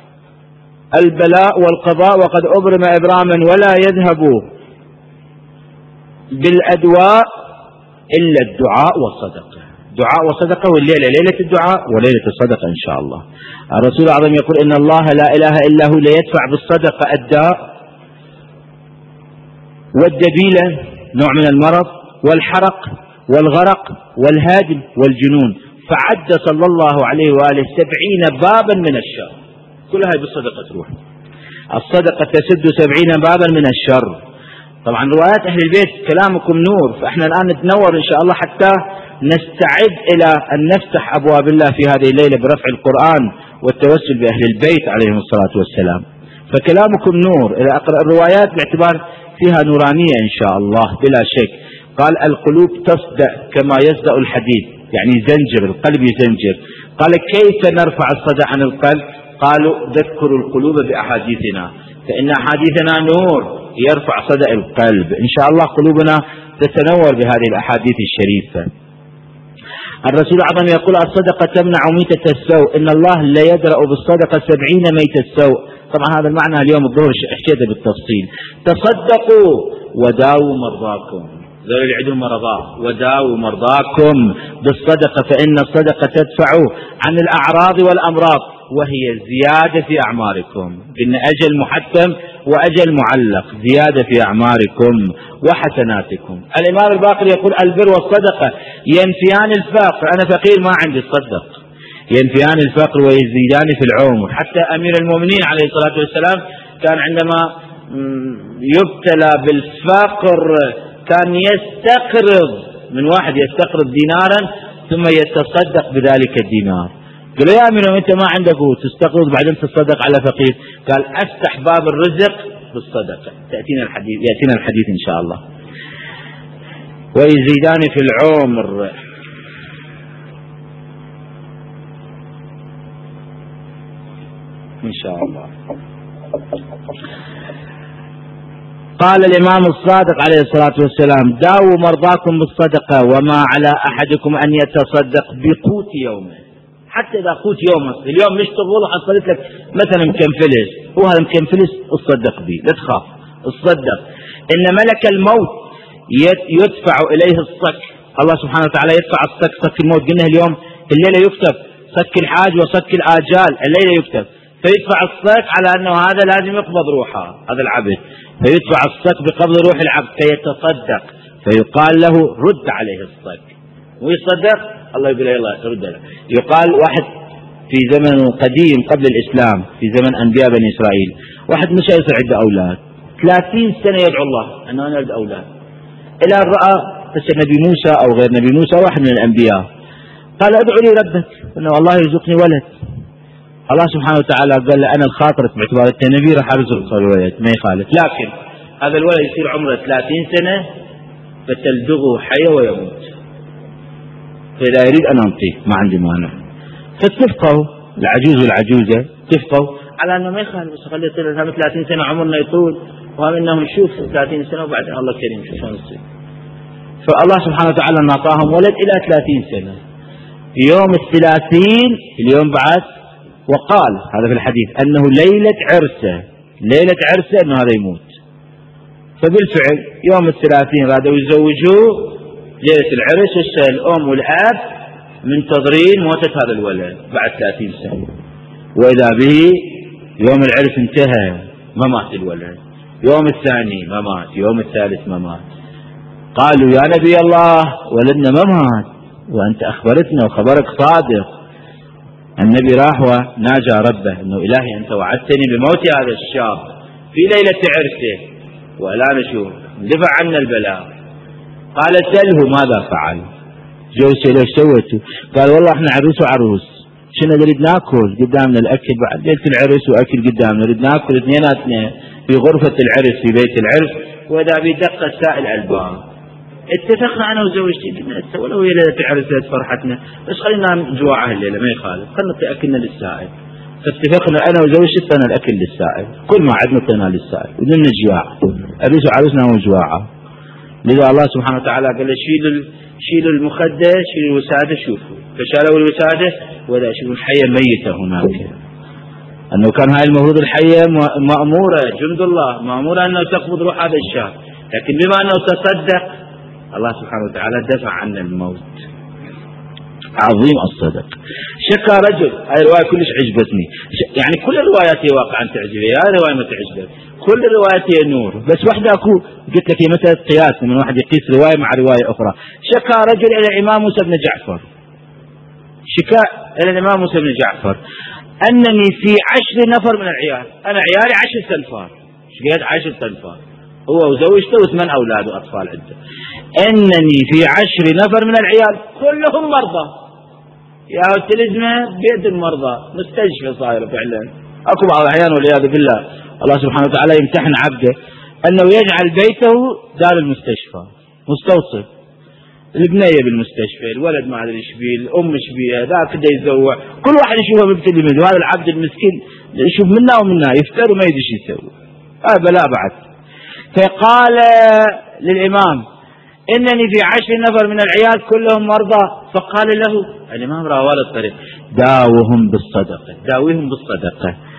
البلاء والقضاء وقد أبرم إبراما ولا يذهب بالأدواء إلا الدعاء والصدقة. دعاء وصدقة، والليلة ليلة الدعاء وليلة الصدقة إن شاء الله. الرسول العظيم يقول إن الله لا إله إلا هو ليدفع بالصدقة الداء والدبيلة نوع من المرض والحرق والغرق والهادم والجنون، فعد صلى الله عليه وآله سبعين بابا من الشر، كلها بالصدقة تروح. الصدقة تسد سبعين بابا من الشر. طبعا روايات أهل البيت كلامكم نور، فإحنا الآن نتنور إن شاء الله حتى نستعد إلى أن نفتح أبواب الله في هذه الليلة برفع القرآن والتوسل بأهل البيت عليهم الصلاة والسلام. فكلامكم نور إلى أقرأ الروايات باعتبار فيها نورانية إن شاء الله بلا شك. قال القلوب تصدأ كما يصدأ الحديد، يعني زنجر، القلب يزنجر. قال كيف نرفع الصدى عن القلب؟ قالوا ذكروا القلوب بأحاديثنا، فإن أحاديثنا نور يرفع صدى القلب. إن شاء الله قلوبنا تتنور بهذه الأحاديث الشريفة. الرسول الأعظم يقول الصدقة تمنع ميتة السوء، إن الله لا يدرأ بالصدقة سبعين ميتة السوء. طبعا هذا المعنى اليوم الظهر حكيته بالتفصيل. تصدقوا وداووا مرضاكم، ذول اللي عندهم مرضى، وداووا مرضاكم بالصدقة فإن الصدقة تدفع عن الأعراض والأمراض وهي زيادة في أعماركم. إن أجل محتم وأجل معلق، زيادة في أعماركم وحسناتكم. الإمام الباقر يقول البر والصدقة ينفيان الفقر، أنا فقير ما عندي الصدق، ينفيان الفقر ويزيدان في العمر. حتى أمير المؤمنين عليه الصلاة والسلام كان عندما يبتلى بالفقر كان يستقرض من واحد، يستقرض دينارا ثم يتصدق بذلك الدينار. قال يا أمير أنت ما عندك تستقرض بعدين تصدق على فقير؟ قال أفتح باب الرزق بالصدقة. تأتينا الحديث، يأتينا الحديث إن شاء الله. ويزيدان في العمر. إن شاء الله. قال الإمام الصادق عليه الصلاة والسلام داووا مرضاكم بالصدقة وما على أحدكم أن يتصدق بقوت يومه، حتى إذا قوت يومه اليوم مش تغول حصلت لك مثلا مكنفلس، هو هذا مكنفلس اصدق به، لا تخاف اصدق. إن ملك الموت يدفع إليه الصك، الله سبحانه وتعالى يدفع الصك، صك الموت قلنا اليوم الليلة يكتب صك الحاج وصك الآجال، الليلة يكتب، فيدفع الصك على أنه هذا لازم يقبض روحه هذا العبد، فيدفع الصك بقبض روح العبد فيتصدق، فيقال له رد عليه الصك ويصدق، الله يقول له الله رد له. يقال واحد في زمن قديم قبل الإسلام في زمن أنبياء بني إسرائيل، واحد مش يصير عنده أولاد ثلاثين سنة يدعو الله أنه أنا أريد أولاد، إلى أن رأى نبي موسى أو غير نبي موسى واحد من الأنبياء قال ادعو لي ربك أنه الله يرزقني ولد. الله سبحانه وتعالى قال له أنا الخاطرك باعتبار أنت نبي راح أرزقك الولد ما يخالف، لكن هذا الولد يصير عمره ثلاثين سنة فتلدغه حية ويموت، فإذا يريد أن أنطيه ما عندي مانع. فاتفقوا العجوز والعجوزة اتفقوا على أنه ما يخالف بس خليه يصير ثلاثين سنة عمرنا يطول، وهم إنهم نشوف ثلاثين سنة وبعدين الله كريم شو شلون يصير. فالله سبحانه وتعالى نعطاهم ولد إلى ثلاثين سنة. يوم الثلاثين اليوم بعد وقال هذا في الحديث أنه ليلة عرسه، ليلة عرسه أنه هذا يموت. فبالفعل يوم الثلاثين رادوا يزوجوه ليلة العرس، والسهل الأم والأب منتظرين موتة هذا الولد بعد ثلاثين سنة، وإذا به يوم العرس انتهى ما مات الولد، يوم الثاني ما مات، يوم الثالث ما مات. قالوا يا نبي الله ولدنا ما مات وأنت أخبرتنا وخبرك صادق. النبي راح وناجى ربه أنه إلهي أنت وعدتني بموت هذا الشاب في ليلة عرسه والآن شو دفع عنا البلاء. قال سله ماذا فعل؟ جو سأله ايش سويتوا؟ قال والله احنا عروس وعروس، شنو نريد ناكل قدامنا الاكل بعد ليلة العرس واكل قدامنا، نريد ناكل اثنيناتنا في غرفة العرس في بيت العرس، واذا بيدق السائل على الباب. اتفقنا انا وزوجتي قلنا ولو هي ليلة العرس فرحتنا بس خلينا جواعه الليلة ما يخالف، خلينا نعطي اكلنا للسائل. فاتفقنا انا وزوجتي اعطينا الاكل للسائل، كل ما عدنا اعطيناه للسائل بدون جواع، عروس وعروسنا وجواعه. لذا الله سبحانه وتعالى قال شيلوا شيلوا المخدة شيلوا الوسادة شوفوا، فشالوا الوسادة ولا شوفوا الحية ميتة هناك، أنه كان هاي المفروض الحية مأمورة جند الله مأمورة أنه تقبض روح هذا الشاب، لكن بما أنه تصدق الله سبحانه وتعالى دفع عنا الموت. عظيم الصدق. شكى رجل، هاي الرواية كلش عجبتني، يعني كل الروايات هي واقعا تعجبني، هاي الرواية ما تعجبك، كل الروايات هي نور، بس واحدة أكو قلت لك هي مثل قياس من واحد يقيس رواية مع رواية أخرى. شكى رجل إلى الإمام موسى بن جعفر، شكى إلى الإمام موسى بن جعفر أنني في عشر نفر من العيال، أنا عيالي عشر تنفار، شقيت عشر تنفار هو وزوجته وثمان أولاد وأطفال عنده، أنني في عشر نفر من العيال كلهم مرضى، يا تلزمه بيد المرضى مستشفى صاير فعلا. اكو بعض الاحيان والعياذ بالله الله سبحانه وتعالى يمتحن عبده انه يجعل بيته دار المستشفى، مستوصف البنيه بالمستشفى، الولد ما ادري ايش بيه، الام ايش بيها، ذاك بده يزوع، كل واحد يشوفه مبتلي منه، وهذا العبد المسكين يشوف منا ومنا يفتر وما يدري ايش يسوي، هذا بلاء بعد. فقال للامام إنني في عشر نفر من العيال كلهم مرضى، فقال له الإمام راوال الطريق داوهم بالصدقة، داويهم بالصدقة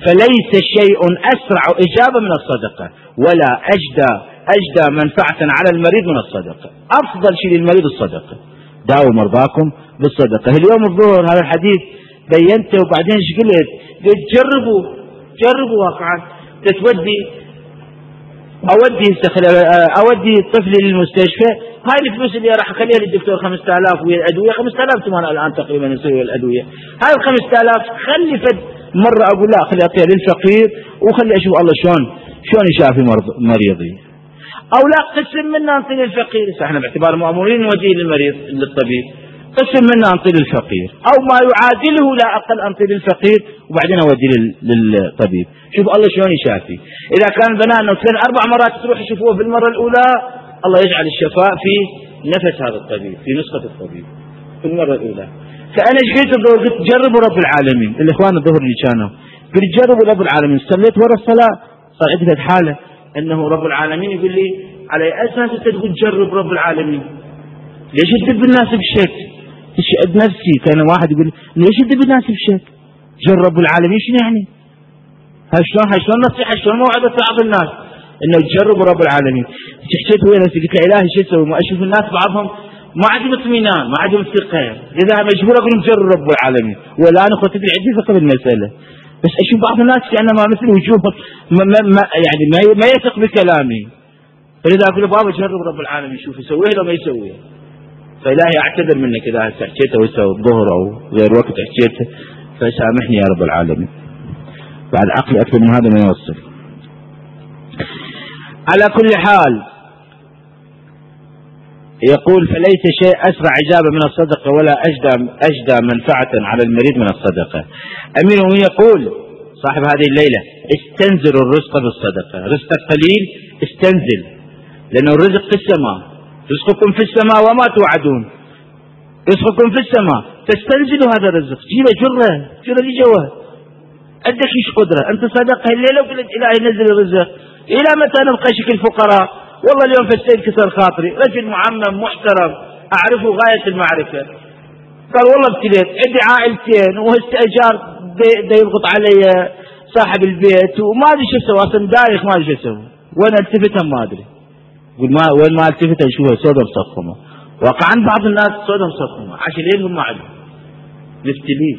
فليس شيء أسرع إجابة من الصدقة ولا أجدى أجدى منفعة على المريض من الصدقة. أفضل شيء للمريض الصدقة. داووا مرضاكم بالصدقة. اليوم الظهر هذا الحديث بينته وبعدين ايش قلت؟ قلت جربوا جربوا واقعا. تتودي أودي أودي طفلي للمستشفى، هاي الفلوس اللي راح أخليها للدكتور خمسة آلاف ويا الأدوية خمسة آلاف ثمان الآن تقريبا يصير الأدوية، هاي الخمسة آلاف خلي فد مرة أقول لا خلي أعطيها للفقير وخلي أشوف الله شلون شلون يشافي مريضي، أو لا قسم منا نعطي للفقير. احنا باعتبار مأمورين نوديه للمريض للطبيب، قسم منا نعطي للفقير أو ما يعادله لا أقل أعطي للفقير وبعدين أودي للطبيب. شوف الله شلون يشافي. إذا كان بنانا اثنين أربع مرات تروح يشوفوه في المرة الأولى، الله يجعل الشفاء في نفس هذا الطبيب في نسخة الطبيب في المرة الأولى. فأنا جيت قلت جربوا رب العالمين. الإخوان الظهر اللي كانوا قلت جربوا رب العالمين. صليت ورا الصلاة صار عندي حالة أنه رب العالمين يقول لي على أساس أنت تقول جرب رب العالمين؟ ليش تدب الناس بشك؟ تشهد نفسي كان واحد يقول ليش تدب الناس بشك؟ جرب رب العالمين شنو يعني؟ هاي شلون هاي شلون نصيحة شلون موعظة بعض الناس انه تجربوا رب العالمين. حكيت ويا نفسي قلت له الهي شو اسوي؟ ما اشوف الناس بعضهم ما عندهم اطمئنان ما عندهم ثقة، اذا مجبور اقول جرب رب العالمين. ولا انا اخوتي عندي ثقة بالمسألة، بس اشوف بعض الناس كأنما مثل وجوههم ما, ما, ما يعني ما, ما يثق بكلامي، فلذا اقول بابا جرب رب العالمين شوف يسويه ولا ما يسويه. فإلهي اعتذر منك اذا حكيته وسوى الظهر او غير وقت حكيته، فسامحني يا رب العالمين. بعد عقلي أكثر من هذا ما يوصل. على كل حال يقول فليس شيء أسرع إجابة من الصدقة ولا أجدى أجدى منفعة على المريض من الصدقة. أمير يقول صاحب هذه الليلة استنزل الرزق بالصدقة. رزقك قليل استنزل، لأنه الرزق في السماء، رزقكم في السماء وما توعدون، رزقكم في السماء، تستنزلوا هذا الرزق جيبه جرة جرة اللي جوه. عندك ايش قدرة انت صدقها الليلة وقلت الهي نزل الرزق. الى متى نبقى شكل فقراء؟ والله اليوم في السيد كسر خاطري رجل معمم محترم اعرفه غاية المعرفة، قال والله ابتليت عندي عائلتين واستئجار دا يضغط علي صاحب البيت وما ادري شو اسوي، اصلا دايخ ما ادري شو اسوي، وانا التفتها ما ادري. يقول ما وين ما التفتها اشوفها سودة مصفمة. واقعا بعض الناس سودة مصفمة عشان ليلهم ما عندهم مفتلين.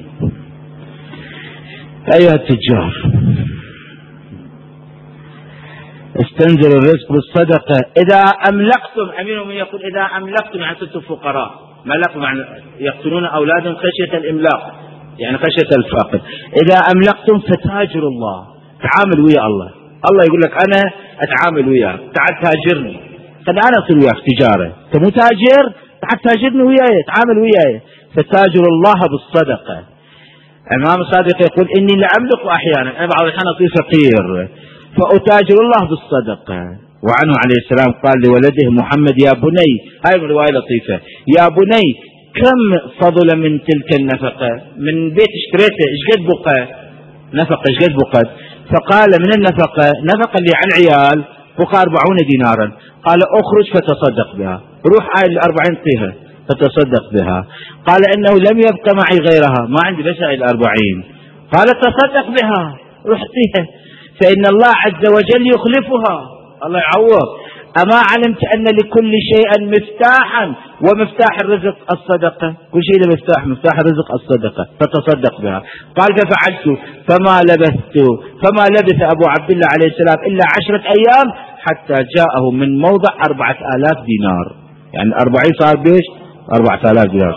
أيها التجار استنزل الرزق بالصدقة إذا أملكتم. أمير من يقول إذا أملكتم يعني صرتم فقراء، ملكوا يعني يقتلون أولادهم خشية الإملاق يعني خشية الفقر. إذا أملكتم فتاجروا الله، تعامل ويا الله. الله يقول لك أنا أتعامل وياك، تعال تاجرني، خلي أنا أصير وياك تجارة، أنت مو تاجر تعال تاجرني وياي، تعامل وياي. فتاجروا الله بالصدقة. الإمام الصادق يقول إني لأملك أحيانا، أنا بعض الأحيان أصير فقير فأتاجر الله بالصدقة. وعنه عليه السلام قال لولده محمد يا بني، هاي من رواية لطيفة، يا بني كم فضل من تلك النفقة؟ من بيت اشتريته ايش قد بقى نفقة ايش قد بقت؟ فقال من النفقة نفقة اللي على العيال بقى أربعون دينارا. قال اخرج فتصدق بها، روح هاي الأربعين طيها فتصدق بها. قال انه لم يبقى معي غيرها، ما عندي بس هاي الأربعين. قال تصدق بها، روح طيها فإن الله عز وجل يخلفها، الله يعوض. أما علمت أن لكل شيء مفتاحا ومفتاح الرزق الصدقة؟ كل شيء له مفتاح، مفتاح الرزق الصدقة، فتصدق بها. قال ففعلت فما لبثت فما لبث أبو عبد الله عليه السلام إلا عشرة أيام حتى جاءه من موضع أربعة آلاف دينار، يعني أربعين صار بيش أربعة آلاف دينار.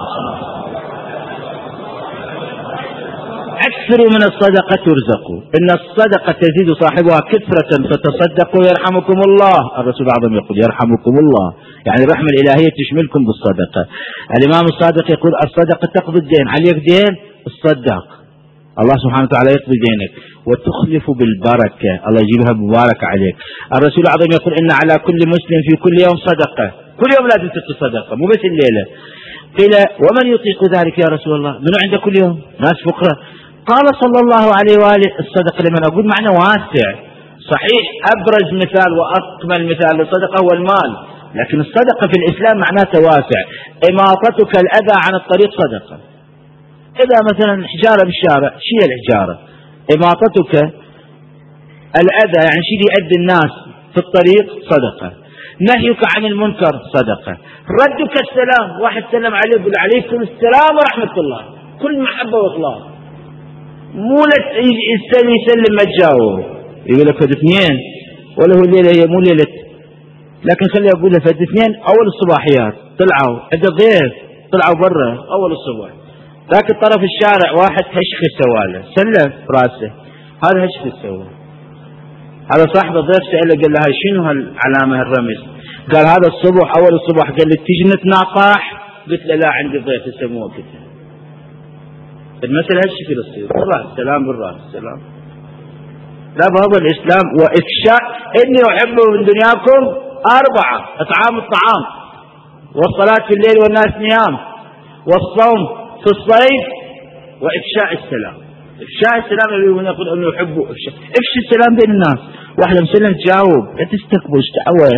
أكثروا من الصدقة ترزقوا، إن الصدقة تزيد صاحبها كثرة فتصدقوا يرحمكم الله. الرسول الأعظم يقول يرحمكم الله، يعني الرحمة الإلهية تشملكم بالصدقة. الإمام الصادق يقول الصدقة تقضي الدين، عليك دين الصدق، الله سبحانه وتعالى يقضي دينك وتخلف بالبركة، الله يجيبها مباركة عليك. الرسول الأعظم يقول إن على كل مسلم في كل يوم صدقة، كل يوم لازم تتصدق صدقة مو بس الليلة. قيل ومن يطيق ذلك يا رسول الله؟ من عنده كل يوم ناس فقراء. قال صلى الله عليه وآله الصدقة لمن أقول معنى واسع، صحيح أبرز مثال وأكمل مثال للصدقة هو المال، لكن الصدقة في الإسلام معناته واسع. إماطتك الأذى عن الطريق صدقة. إذا مثلا حجارة بالشارع شيل الحجارة، إماطتك الأذى يعني شيء يؤذي الناس في الطريق صدقة. نهيك عن المنكر صدقة. ردك السلام، واحد سلم عليه يقول عليكم السلام ورحمة الله، كل محبة وإخلاص، مو يستني يسلم ما تجاوب يقول لك فد اثنين ولا هو الليلة هي مو ليلة، لكن خلي أقول لك فد اثنين أول الصباحيات طلعوا عند الضيف، طلعوا برا أول الصبح، ذاك الطرف الشارع واحد هشخ سواله سلم راسه، هذا هشخ سواه، هذا صاحب الضيف سأله قال له شنو هالعلامة الرمز؟ قال هذا الصبح أول الصبح، قال لي تجي نتناقح؟ قلت له لا عندي ضيف يسموه كذا. المسألة هالشكل يصير بالراس السلام بالراس السلام. لا بهذا الإسلام وإفشاء إني أحب من دنياكم أربعة: إطعام الطعام، والصلاة في الليل والناس نيام، والصوم في الصيف، وإفشاء السلام. إفشاء السلام اللي يقول أنه يحبه إفشاء إفشاء السلام بين الناس. واحد مسلم تجاوب لا تستقبل تعوى.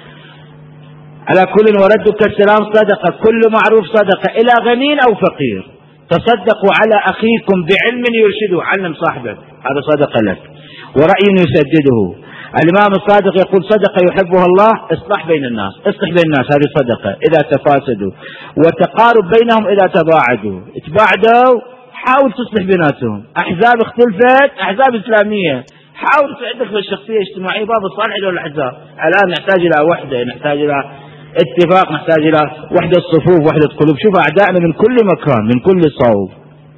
على كل وردك السلام صدقة، كل معروف صدقة، إلى غني أو فقير. تصدقوا على أخيكم بعلم يرشده، علم صاحبك هذا صدقة لك، ورأي يسدده. الإمام الصادق يقول صدقة يحبها الله إصلاح بين الناس، اصلح بين الناس هذه صدقة إذا تفاسدوا، وتقارب بينهم إذا تباعدوا. تباعدوا حاول تصلح بيناتهم، أحزاب اختلفت، أحزاب إسلامية، حاول عندك في الشخصية الاجتماعية باب الصالح له الأحزاب. الآن نحتاج إلى وحدة، نحتاج إلى اتفاق، نحتاج إلى وحدة صفوف، وحدة قلوب. شوف أعدائنا من كل مكان من كل صوب.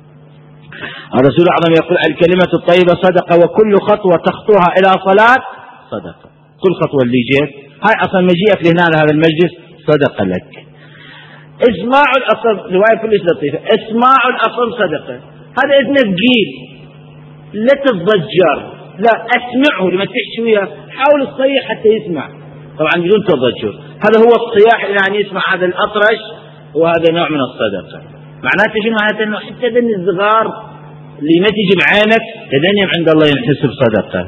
الرسول الأعظم يقول الكلمة الطيبة صدقة، وكل خطوة تخطوها إلى صلاة صدقة. كل خطوة اللي جيت هاي أصلا مجيئك لهنا لهذا المجلس صدقة لك. اسماع الأصم، رواية كلش لطيفة، اسماع الأصم صدقة. هذا إذن ثقيل لا تتضجر، لا اسمعه لما تحكي وياه، حاول تصيح حتى يسمع طبعا بدون تضجر. هذا هو الصياح يعني يسمع هذا الأطرش، وهذا نوع من الصدقة. معناته شنو؟ معناته انه حتى ذن الصغار اللي ما تجي بعينك تدنيم عند الله ينحسب صدقة.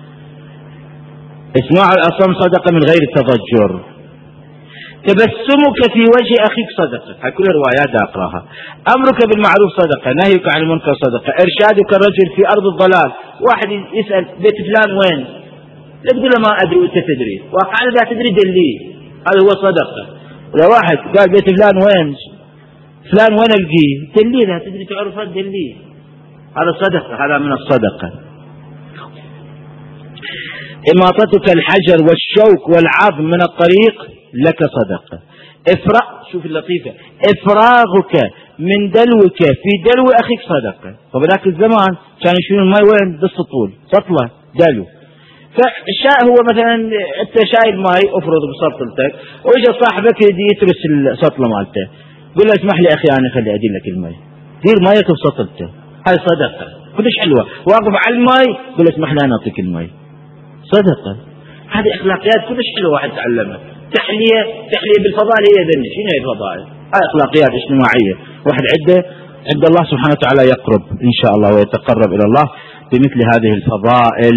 اسماع الأصم صدقة من غير تضجر. تبسمك في وجه أخيك صدقة، هاي كل روايات أقراها. أمرك بالمعروف صدقة، نهيك عن المنكر صدقة. إرشادك الرجل في أرض الضلال، واحد يسأل بيت فلان وين، لا تقول له ما أدري وأنت تدري، واقعا إذا تدري دليه، هذا هو صدقة. لو واحد قال بيت فلان وين، فلان وين ألقيه، دليه، لا تدري تعرفه دليه، هذا صدقة، هذا من الصدقة. إماطتك الحجر والشوك والعظم من الطريق لك صدقة. إفراغ، شوف اللطيفة، إفراغك من دلوك في دلو أخيك صدقة. طب ذاك الزمان كان يشيلون الماء وين؟ بالسطول، سطلة دلو. فالشاء هو مثلا أنت شايل ماء أفرض بسطلتك، وإجا صاحبك يدي يترس السطلة مالته، قل له اسمح لي أخي أنا خلي أدير لك الماء، دير مايك بسطلته، هاي صدقة كلش حلوة. واقف على الماء قل له اسمح لي أنا أعطيك الماء، صدقة. هذه أخلاقيات كلش حلوة واحد تعلمها. تحلية تحلية بالفضائل هي ذني، شنو هي الفضائل؟ هاي أخلاقيات اجتماعية، واحد عنده عند الله سبحانه وتعالى يقرب إن شاء الله ويتقرب إلى الله بمثل هذه الفضائل.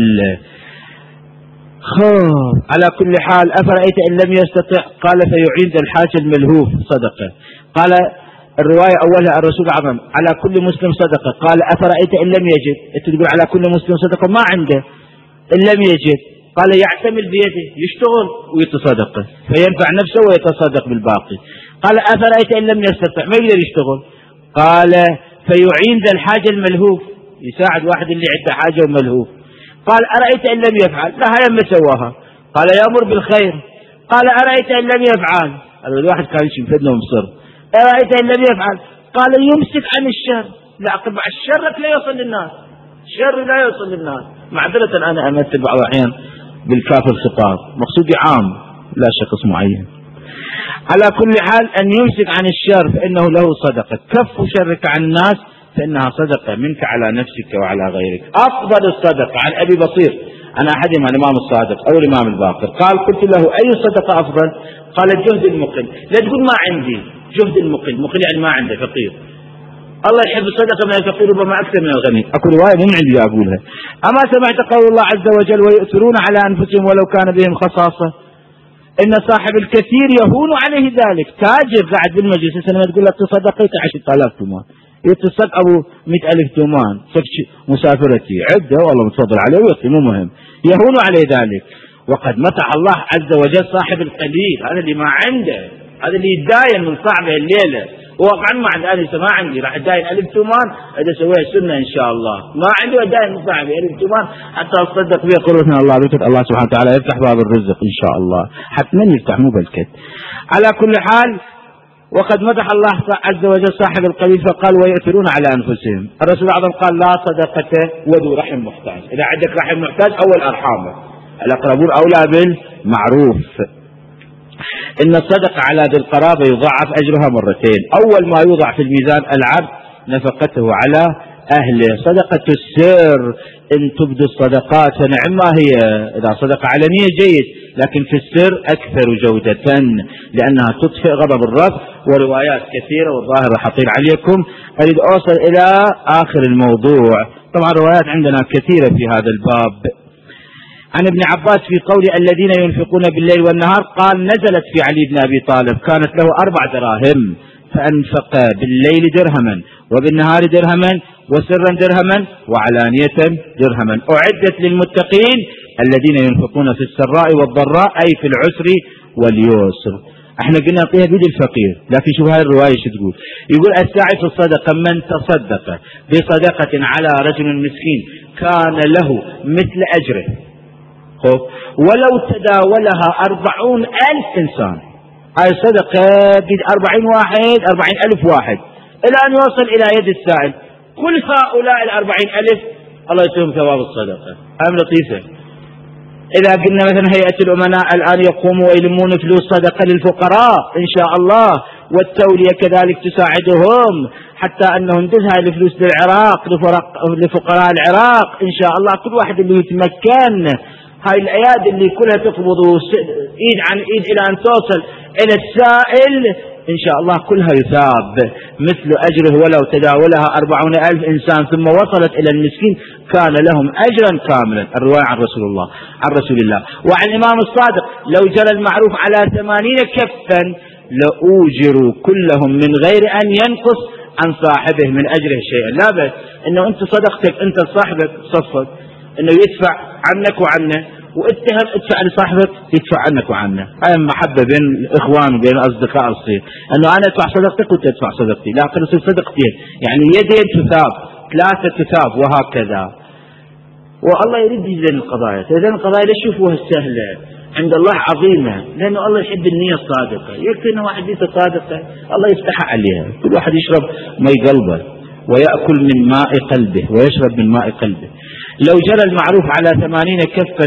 خوف. على كل حال أفرأيت إن لم يستطع قال فيعين ذا الحاج الملهوف صدقة. قال الرواية أولها الرسول الأعظم على كل مسلم صدقة. قال أفرأيت إن لم يجد، أنت تقول على كل مسلم صدقة ما عنده، إن لم يجد قال يعتمد بيده، يشتغل ويتصدق فينفع نفسه ويتصدق بالباقي. قال أفرأيت إن لم يستطع ما يقدر يشتغل، قال فيعين ذا الحاجة الملهوف، يساعد واحد اللي عنده حاجة وملهوف. قال أرأيت إن لم يفعل، لا هاي ما سواها، قال يأمر بالخير. قال أرأيت إن لم يفعل، هذا الواحد كان يمشي مفدنا ومصر، أرأيت إن لم يفعل، قال يمسك عن الشر، لا أقبع الشر لا يوصل للناس، الشر لا يوصل للناس. معذرة أنا أمثل بعض الأحيان بالكاف الخطاب، مقصودي عام لا شخص معين. على كل حال أن يمسك عن الشر فإنه له صدقة، كف شرك عن الناس فإنها صدقة منك على نفسك وعلى غيرك. أفضل الصدقة عن أبي بصير عن أحدهم الإمام الصادق أو الإمام الباقر قال قلت له أي صدقة أفضل؟ قال الجهد المقل. لا تقول ما عندي، جهد المقل، مقل يعني ما عنده، فقير. الله يحب الصدقة من الفقير ربما أكثر من الغني. أقول رواية مو من عندي أقولها. أما سمعت قول الله عز وجل ويؤثرون على أنفسهم ولو كان بهم خصاصة، إن صاحب الكثير يهون عليه ذلك. تاجر قاعد بالمجلس السنة تقول لك تصدقيت عشرة آلاف تومان، يتصل أبو مئة ألف تومان مسافرتي عدة والله متفضل عليه ويعطي مو مهم، يهون عليه ذلك. وقد متع الله عز وجل صاحب القليل، هذا اللي ما عنده، هذا اللي يتداين من صعبه الليلة. وقعا ما عند أنا ما عندي راح أداين ألف تومان إذا سويها سنة إن شاء الله، ما عنده أداين من صعبه ألف تومان حتى أصدق بها قربنا الله بكت الله سبحانه وتعالى يفتح باب الرزق إن شاء الله، حتى من يفتح مو بالكت. على كل حال وقد مدح الله عز وجل صاحب القليل فقال ويؤثرون على أنفسهم. الرسول الأعظم قال لا صدقة وذو رحم محتاج، إذا عندك رحم محتاج أول أرحامه، الأقربون أولى بالمعروف. إن الصدقة على ذي القرابة يضاعف أجرها مرتين، أول ما يوضع في الميزان العبد نفقته على أهله. صدقة السر إن تبدو الصدقات فنعم ما هي، إذا صدقة علنية جيد، لكن في السر أكثر جودة لأنها تطفئ غضب الرب. وروايات كثيرة والظاهر راح أطيل عليكم، أريد أوصل إلى آخر الموضوع. طبعا روايات عندنا كثيرة في هذا الباب. عن ابن عباس في قول الذين ينفقون بالليل والنهار قال نزلت في علي بن أبي طالب كانت له أربع دراهم فأنفق بالليل درهما وبالنهار درهما وسرا درهما وعلانية درهما أعدت للمتقين الذين ينفقون في السراء والضراء أي في العسر واليسر. احنا قلنا نعطيها بيد الفقير، لكن شوف هاي الرواية شو تقول؟ يقول الساعي في الصدقة من تصدق بصدقة على رجل مسكين كان له مثل أجره ولو تداولها أربعون ألف إنسان. هاي صدقة بيد أربعين واحد أربعين ألف واحد إلى أن يوصل إلى يد السائل، كل هؤلاء الأربعين ألف الله يسلم ثواب الصدقة. أم لطيفة. إذا قلنا مثلا هيئة الأمناء الآن يقوموا ويلمون فلوس صدقة للفقراء إن شاء الله، والتولية كذلك تساعدهم حتى أنهم ندزها الفلوس للعراق لفقراء العراق إن شاء الله. كل واحد اللي يتمكن، هاي الأيادي اللي كلها تقبض إيد عن إيد إلى أن توصل إلى السائل إن شاء الله كلها يثاب مثل أجره ولو تداولها أربعون ألف إنسان ثم وصلت إلى المسكين كان لهم أجرا كاملا. الرواية عن رسول الله عن رسول الله. وعن الإمام الصادق لو جرى المعروف على ثمانين كفا لأوجروا كلهم من غير أن ينقص عن صاحبه من أجره شيئا. لا بس إنه أنت صدقتك أنت صاحبك صفت إنه يدفع عنك وعنه، واتهم ادفع لصاحبك يدفع عنك وعنه. هاي محبة بين الإخوان وبين الأصدقاء الصير، أنه أنا أدفع صدقتك وأنت تدفع صدقتي، لا تصير صدقتين يعني يدين تثاب ثلاثة تثاب وهكذا. والله يريد يزين القضايا، تزين القضايا لا تشوفوها سهلة عند الله عظيمة، لأنه الله يحب النية الصادقة. يكفي أنه واحد نيته صادقة الله يفتح عليها. كل واحد يشرب ماء قلبه ويأكل من ماء قلبه ويشرب من ماء قلبه. لو جرى المعروف على ثمانين كفا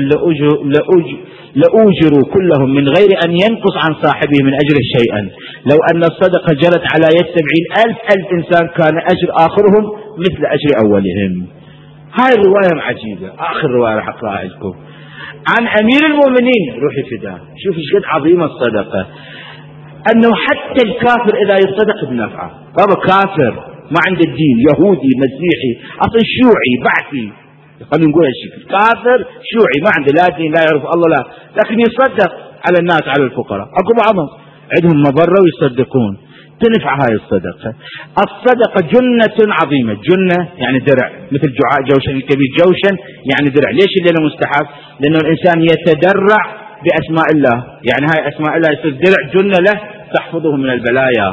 لأوجروا كلهم من غير أن ينقص عن صاحبه من أجره شيئا. لو أن الصدقة جرت على يد سبعين ألف ألف إنسان كان أجر آخرهم مثل أجر أولهم. هاي الرواية عجيبة. آخر رواية راح أقرأها لكم عن أمير المؤمنين روحي فداه. شوف ايش قد عظيمة الصدقة، أنه حتى الكافر إذا يصدق بنفعه. بابا كافر ما عنده الدين، يهودي مسيحي أصلا شيوعي بعثي، خلينا نقول هالشكل، كافر شيوعي ما عنده لا دين لا يعرف الله لا، لكن يصدق على الناس على الفقراء. أكو بعضهم عندهم مبرة ويصدقون، تنفع هاي الصدقة. الصدقة جنة عظيمة، جنة يعني درع، مثل جعاء جوشن الكبير، جوشن يعني درع. ليش الليلة مستحب؟ لأنه الإنسان يتدرع بأسماء الله، يعني هاي أسماء الله يصير درع جنة له تحفظه من البلايا.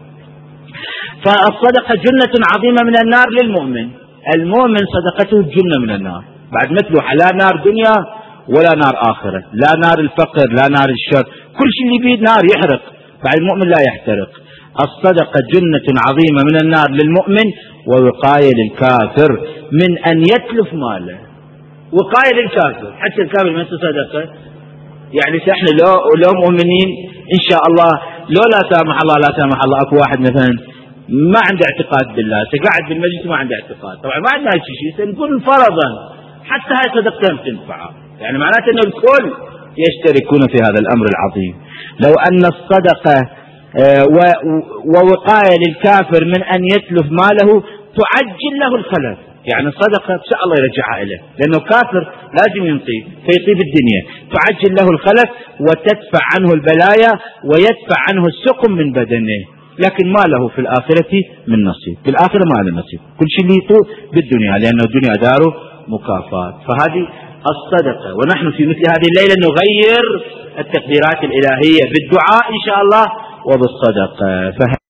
فالصدقة جنة عظيمة من النار للمؤمن. المؤمن صدقته جنة من النار، بعد مثله لا نار دنيا ولا نار آخرة، لا نار الفقر لا نار الشر، كل شيء اللي بيد نار يحرق، بعد المؤمن لا يحترق. الصدقة جنة عظيمة من النار للمؤمن ووقاية للكافر من أن يتلف ماله. وقاية للكافر، حتى الكافر ما تصدقه يعني احنا لو لو مؤمنين إن شاء الله، لو لا سامح الله لا سامح الله أكو واحد مثلا ما عنده اعتقاد بالله، تقعد بالمجلس ما عنده اعتقاد، طبعا ما عندنا شيء، نقول فرضا حتى هاي صدقتين تنفعه، يعني معناته أن الكل يشتركون في هذا الأمر العظيم. لو أن الصدقة ووقاية للكافر من أن يتلف ماله تعجل له الخلف، يعني الصدقة إن شاء الله يرجعها إليه، لأنه كافر لازم ينطي فيطي بالدنيا، تعجل له الخلف وتدفع عنه البلايا ويدفع عنه السقم من بدنه. لكن ما له في الآخرة من نصيب، في الآخرة ما له نصيب، كل شيء ليته بالدنيا، لأن الدنيا دار مكافآت. فهذه الصدقة. ونحن في مثل هذه الليلة نغير التقديرات الإلهية بالدعاء إن شاء الله وبالصدقة.